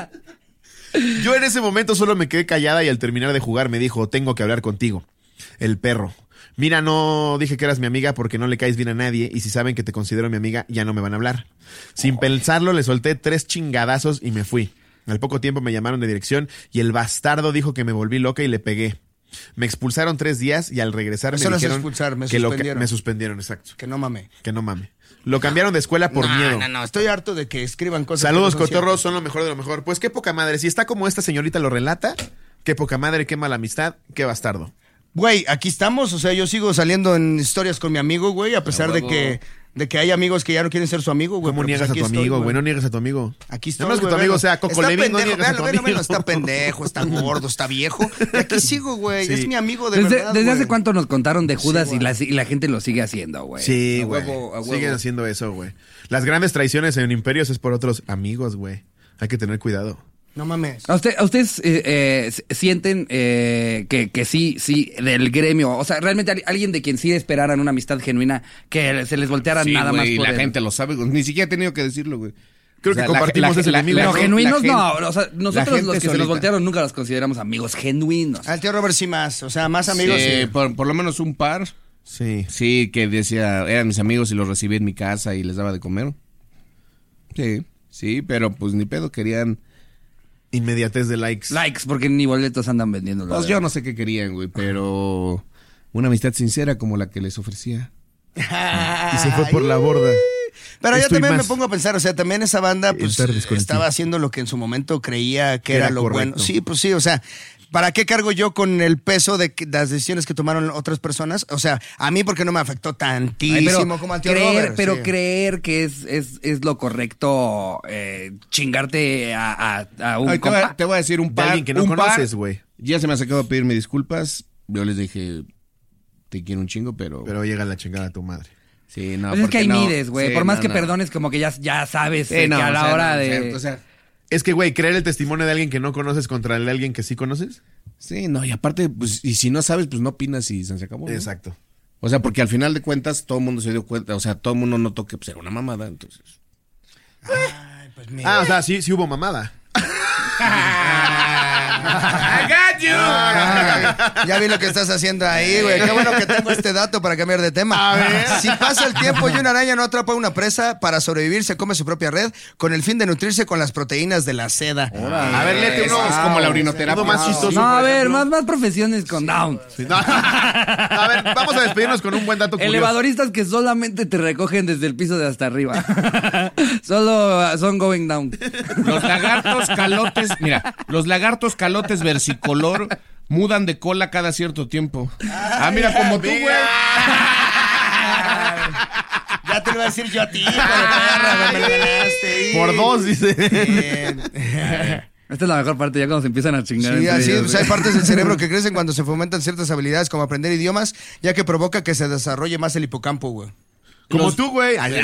Yo en ese momento solo me quedé callada y al terminar de jugar me dijo, tengo que hablar contigo. El perro. Mira, no dije que eras mi amiga porque no le caes bien a nadie y si saben que te considero mi amiga ya no me van a hablar. Sin pensarlo le solté tres chingadazos y me fui. Al poco tiempo me llamaron de dirección y el bastardo dijo que me volví loca y le pegué. Me expulsaron tres días y al regresar Eso me no es dijeron expulsar, me que lo ca- suspendieron. me suspendieron, exacto. Que no mame. Que no mame. Lo cambiaron de escuela por no, miedo. No, no, estoy harto de que escriban cosas. Saludos, que no son cotorros, son lo mejor de lo mejor. Pues qué poca madre. Si está como esta señorita lo relata, qué poca madre, qué mala amistad, qué bastardo. Güey, aquí estamos, o sea, yo sigo saliendo en historias con mi amigo, güey, a pesar de huevo. que, de que hay amigos que ya no quieren ser su amigo, güey. ¿Cómo pero, niegas pues, a aquí tu estoy, amigo, güey? No niegas a tu amigo. Aquí estoy, Nada más que tu güey, amigo velo. sea Coco Está Levín, no pendejo, niegas a tu véalo, véalo, amigo. véalo, está pendejo, está gordo, está viejo. Y aquí sigo, güey, Sí. es mi amigo de ¿Desde, verdad, desde hace güey. cuánto nos contaron de Judas Sí, y, güey. la, y la gente lo sigue haciendo, güey? Sí, A güey. huevo, a huevo. Siguen haciendo eso, güey. Las grandes traiciones en imperios es por otros amigos, güey. Hay que tener cuidado. No mames. ¿A, usted, a ustedes eh, eh, sienten eh, que, que sí, sí, del gremio? O sea, realmente al- alguien de quien sí esperaran una amistad genuina, que se les voltearan Sí, nada güey, más por la el- gente lo sabe. güey. Ni siquiera he tenido que decirlo, güey. Creo O sea, que compartimos la- ese la- enemigo. la Pero gente- genuinos la no, gente- o sea, la nosotros gente los que se solita. nos voltearon nunca los consideramos amigos genuinos. Al tío Robert sí más, o sea, más amigos. Sí, sí. por, por lo menos un par. Sí. Sí, que decía, eran mis amigos y los recibí en mi casa y les daba de comer. Sí, sí, pero pues ni pedo, querían... Inmediatez de likes. Likes, porque ni boletos andan vendiendo. la Pues verdad. yo no sé qué querían, güey, pero una amistad sincera como la que les ofrecía. Y se fue por la borda. Pero yo Esto y también me más. pongo a pensar, o sea, también esa banda pues En Tardes con el estaba Tío. haciendo lo que en su momento creía que Era era, lo correcto. bueno. Sí, pues sí, o sea, ¿para qué cargo yo con el peso de que- las decisiones que tomaron otras personas? O sea, a mí porque no me afectó tantísimo Ay, pero como al tío creer, Robert. pero sí. creer que es, es, es lo correcto eh, chingarte a, a, a un Ay, te, voy a, compa. te voy a decir un De par. alguien que no un par. conoces, güey. Ya se me ha sacado a pedirme disculpas. Yo les dije, te quiero un chingo, pero... Pero llega la chingada a tu madre. sí, no, Pues es que porque hay no. mides, güey. Sí, Por más no, que no. perdones, como que ya, ya sabes Sí, eh, no, que a o la sea, hora no, de... O sea, Es que, güey, creer el testimonio de alguien que no conoces contra el de alguien que sí conoces. sí, no, y aparte, pues, y si no sabes, pues no opinas y se acabó, ¿no? Exacto. O sea, porque al final de cuentas todo el mundo se dio cuenta, o sea, todo el mundo notó que pues, era una mamada, entonces... Ay, pues mira. Ah, o sea, sí, sí hubo mamada. I got you. Ah, ya vi lo que estás haciendo ahí, güey. Qué bueno que tengo este dato para cambiar de tema. A ver. Si pasa el tiempo y una araña no atrapa una presa, para sobrevivir se come su propia red con el fin de nutrirse con las proteínas de la seda. A ver, léete Eso uno. es como la orinoterapia. Uno más chistoso. No, a por ver, ejemplo. más, más profesiones con down. Sí, no. A ver, vamos a despedirnos con un buen dato curioso. Elevadoristas que solamente te recogen desde el piso de hasta arriba. Solo uh, son going down. Los lagartos calotes, mira, los lagartos calotes versicolor mudan de cola cada cierto tiempo. Ah, mira, como tú, güey. Ya te lo iba a decir yo a ti, hijo de perra, güey, me lo ganaste. Por dos, dice. Bien. Esta es la mejor parte, ya cuando se empiezan a chingar. Sí, entre así, ellos, pues hay güey. partes del cerebro que crecen cuando se fomentan ciertas habilidades como aprender idiomas, ya que provoca que se desarrolle más el hipocampo, güey. Como Los- tú, güey. Ay,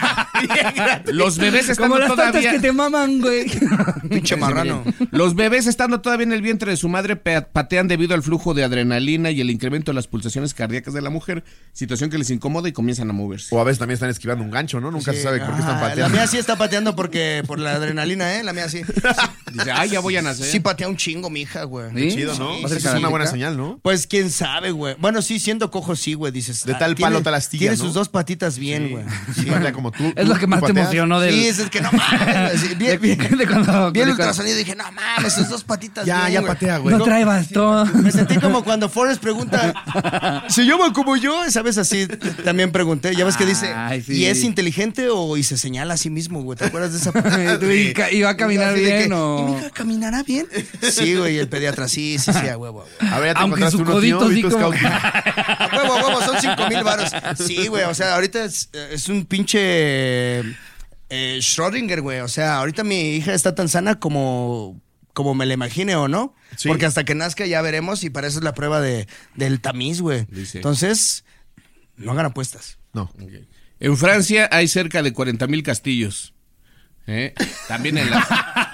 Los bebés Como estando las tortas todavía... que te maman, güey. Pinche marrano. Los bebés estando todavía en el vientre de su madre pe- patean debido al flujo de adrenalina y el incremento de las pulsaciones cardíacas de la mujer, situación que les incomoda y comienzan a moverse. O a veces también están esquivando un gancho, ¿no? Nunca Sí. se sabe por qué están Ah, pateando. La mía sí está pateando porque por la adrenalina, ¿eh? La mía sí. Dice, ay, ya voy a nacer. Sí patea un chingo, mija, güey. ¿Sí? Chido, ¿no? ¿Va a ser Esa es una buena caráctica? señal, ¿no? Pues quién sabe, güey. Bueno, sí, siendo cojo, sí, güey, dices. De ah, tal tiene- palo, tal astilla, Tiene ¿no? sus dos patitas bien, güey. Sí, patea como tú. Es tú- lo que tú más te pateas. emocionó del... Sí, es el que no mames. Sí, bien, bien, de cuando- bien de el cuando- ultrasonido y dije, no mames, sus dos patitas Ya, bien, ya güey. patea, güey. No trae bastón. Me sentí como cuando Forrest pregunta, ¿se llama como yo? Esa vez así también pregunté. Ya ves que dice, Ay, sí. ¿y es inteligente o y se señala a sí mismo, güey? ¿Te acuerdas de esa parte? ¿Y ca- y va a caminar Así de bien que, o...? ¿Y mi hija caminará bien? Sí, güey, el pediatra, sí, sí, sí, a huevo, a huevo. A ver, ya te Aunque encontraste su uno, codito tío, sí Vito como- Scouting. A huevo, a huevo, son cinco mil varos. Sí, güey, o sea, ahorita es, es un pinche eh, Schrödinger, güey. O sea, ahorita mi hija está tan sana como, como me la imagine o no. Sí. Porque hasta que nazca ya veremos y para eso es la prueba de, del tamiz, güey. Dice. Entonces, no hagan apuestas. No. En Francia hay cerca de cuarenta mil castillos. ¿Eh? También en las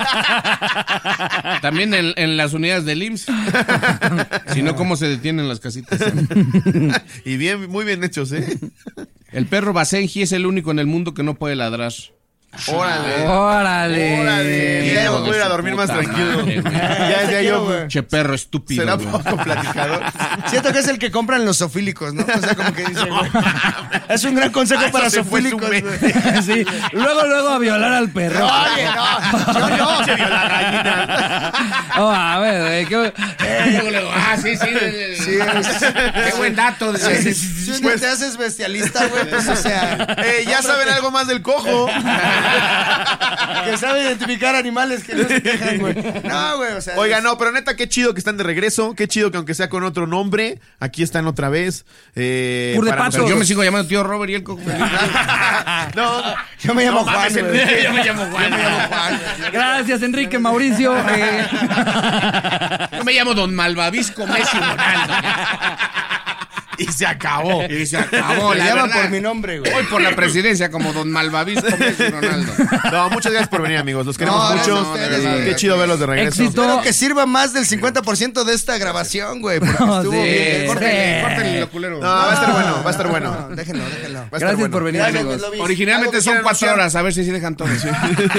también en, en las unidades del I M S S. Si no, ¿cómo se detienen las casitas? Y bien, muy bien hechos, ¿eh? El perro Basenji es el único en el mundo que no puede ladrar. Órale. Órale. Órale. Ya Hijo me voy a ir de a su dormir más puta tranquilo. madre, güey. Ya decía yo, güey. Che perro estúpido. será güey. poco platicador. Siento que es el que compran los sofílicos, ¿no? O sea, como que dice, güey. Es un gran consejo Ah, para eso se fue su sofílicos, mente. güey. Sí. Luego, luego a violar al perro. Oye, no, yo no. Se vio la gallina. Oh, a ver, güey, qué... Luego, luego, ah, sí, sí. Sí, es- Qué buen dato. Si, si un día te haces bestialista, güey, pues, o sea... Eh, ya saben algo más del cojo. Que sabe identificar animales que no se quejan, güey. No, güey, o sea... Oiga, es- no, pero neta, qué chido que están de regreso. Qué chido que aunque sea con otro nombre, aquí están otra vez. Eh, Pur de para patos. Pero yo me nosotros- sigo llamando tío Robert y el cojo. No, Yo me llamo no Juan, mames, güey. Enrique. Yo me llamo Juan. Yo me llamo Juan. Gracias, Enrique, Mauricio. Eh, Yo me llamo Don Malvavisco Messi Ronaldo. Y se acabó. Y se acabó, Me la llama verdad. por mi nombre, güey. Voy por la presidencia como Don Malvavisco Messi Ronaldo. No, muchas gracias por venir, amigos. Los queremos No, mucho. gracias a ustedes, Eh, güey. qué chido verlos de regreso. Éxito. Espero que sirva más del cincuenta por ciento de esta grabación, güey. Porque No, estuvo sí, bien. sí. Córtenle, córtenle lo culero. No, va a estar bueno, va a estar bueno. No, déjenlo, déjenlo. Va a estar Gracias bueno. por venir, Gracias, amigos. Luis. Originalmente ¿Algo que son quieran cuatro anunciar? horas, a ver si sí dejan todo. Estos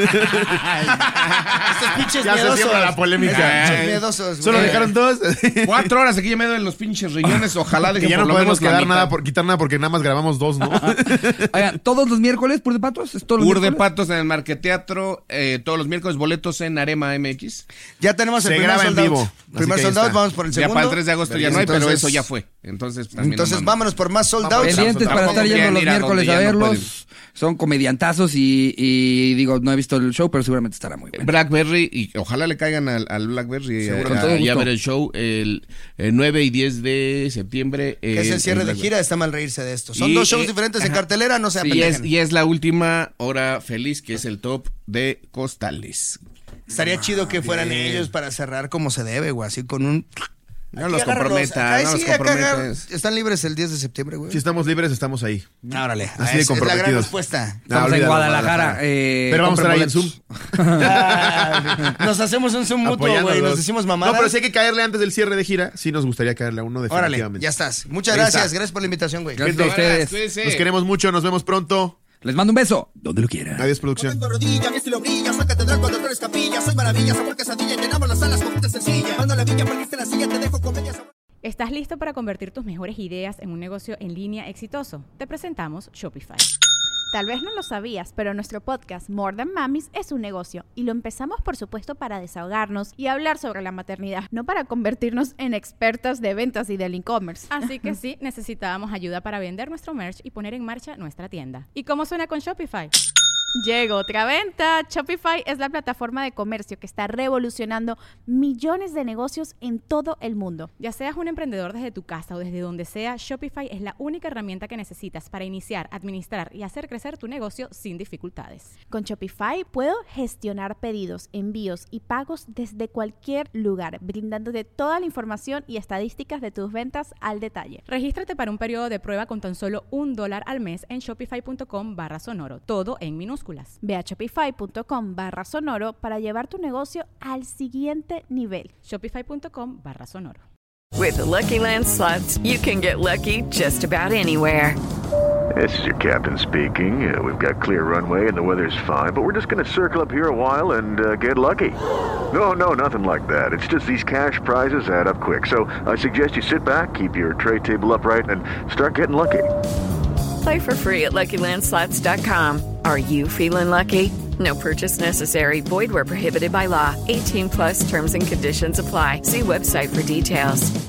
pinches Ya se miedosos. siembra la polémica. Estos pinches Ay. miedosos, ¿Solo güey. dejaron dos? Cuatro horas aquí ya me doy los pinches riñones. Ojalá Que dejen ya por no lo podemos menos la quedar mitad. nada por quitar nada porque nada más grabamos dos, ¿no? Oigan, todos los miércoles, Pur de Patos. ¿Es todos los Pur de miércoles? Patos en el Marqueteatro, eh, todos los miércoles, boletos en Arema M X. Ya tenemos el Se primer graba en sold out. vivo, así Primer que ahí sold out, está. vamos por el Ya segundo. para el tres de agosto ya no hay, pero Entonces- eso ya fue. Entonces, también Entonces, no mames. vámonos por más sold out. Pendientes para Tampoco estar yendo quieren los ir a donde miércoles a ya no verlos. pueden. Son comediantazos y, y digo, no he visto el show, pero seguramente estará muy bueno. Blackberry, y ojalá le caigan al, al Blackberry eh, Seguro, con a, todo a, y a gusto. ver el show el, el nueve y diez de septiembre. Que es eh, el cierre en de Blackberry. gira, está mal reírse de esto. Son Y, dos shows eh, diferentes en ajá. cartelera, no se Y es, apendejen. y es la última hora feliz, que es el top de Costales. Estaría chido que fueran ellos para cerrar como se debe, güey, así con un... No Aquí los agárralos. comprometa, Ay, no sí, los acá comprometes. agarra- Están libres el diez de septiembre, güey. Si estamos libres, estamos ahí. Órale, Así de es, es la gran comprometidos. respuesta. No, Estamos en olvídalo, Guadalajara. eh, Pero vamos a estar ahí en compren Zoom. boletos. Nos hacemos un Zoom mutuo, güey, Apoyándolos. nos decimos mamadas. No, pero si hay que caerle antes del cierre de gira, sí nos gustaría caerle a uno Órale, definitivamente. ya estás. Muchas Ahí gracias, está. gracias por la invitación, güey. Gracias a ustedes. Cuídense. Los queremos mucho, nos vemos pronto. Les mando un beso. Donde lo quieran. Adiós, producción. Tengo rodilla, mi estilo brilla, soy catedral cuando tú eres capilla, soy maravilla, sabor quesadilla, llenamos las salas con puta sencilla. Mando la villa, perdiste la silla, te dejo comedia. ¿Estás listo para convertir tus mejores ideas en un negocio en línea exitoso? Te presentamos Shopify. Tal vez no lo sabías, pero nuestro podcast More Than Mamis es un negocio y lo empezamos por supuesto para desahogarnos y hablar sobre la maternidad, no para convertirnos en expertas de ventas y del e-commerce. Así que sí, necesitábamos ayuda para vender nuestro merch y poner en marcha nuestra tienda. ¿Y cómo suena con Shopify? Llegó otra venta. Shopify es la plataforma de comercio que está revolucionando millones de negocios en todo el mundo. Ya seas un emprendedor desde tu casa o desde donde sea, Shopify es la única herramienta que necesitas para iniciar, administrar y hacer crecer tu negocio sin dificultades. Con Shopify puedo gestionar pedidos, envíos y pagos desde cualquier lugar, brindándote toda la información y estadísticas de tus ventas al detalle. Regístrate para un periodo de prueba con tan solo un dólar al mes en shopify.com barra sonoro, todo en minúsculas. Ve a shopify.com barra sonoro para llevar tu negocio al siguiente nivel. Shopify.com barra sonoro. With the Lucky Land Slots, you can get lucky just about anywhere. This is your captain speaking. Uh, we've got clear runway and the weather's fine, but we're just going to circle up here a while and uh, get lucky. No, no, nothing like that. It's just these cash prizes add up quick. So I suggest you sit back, keep your tray table upright, and start getting lucky. Play for free at Lucky Land Slots dot com. Are you feeling lucky? No purchase necessary. Void where prohibited by law. eighteen plus terms and conditions apply. See website for details.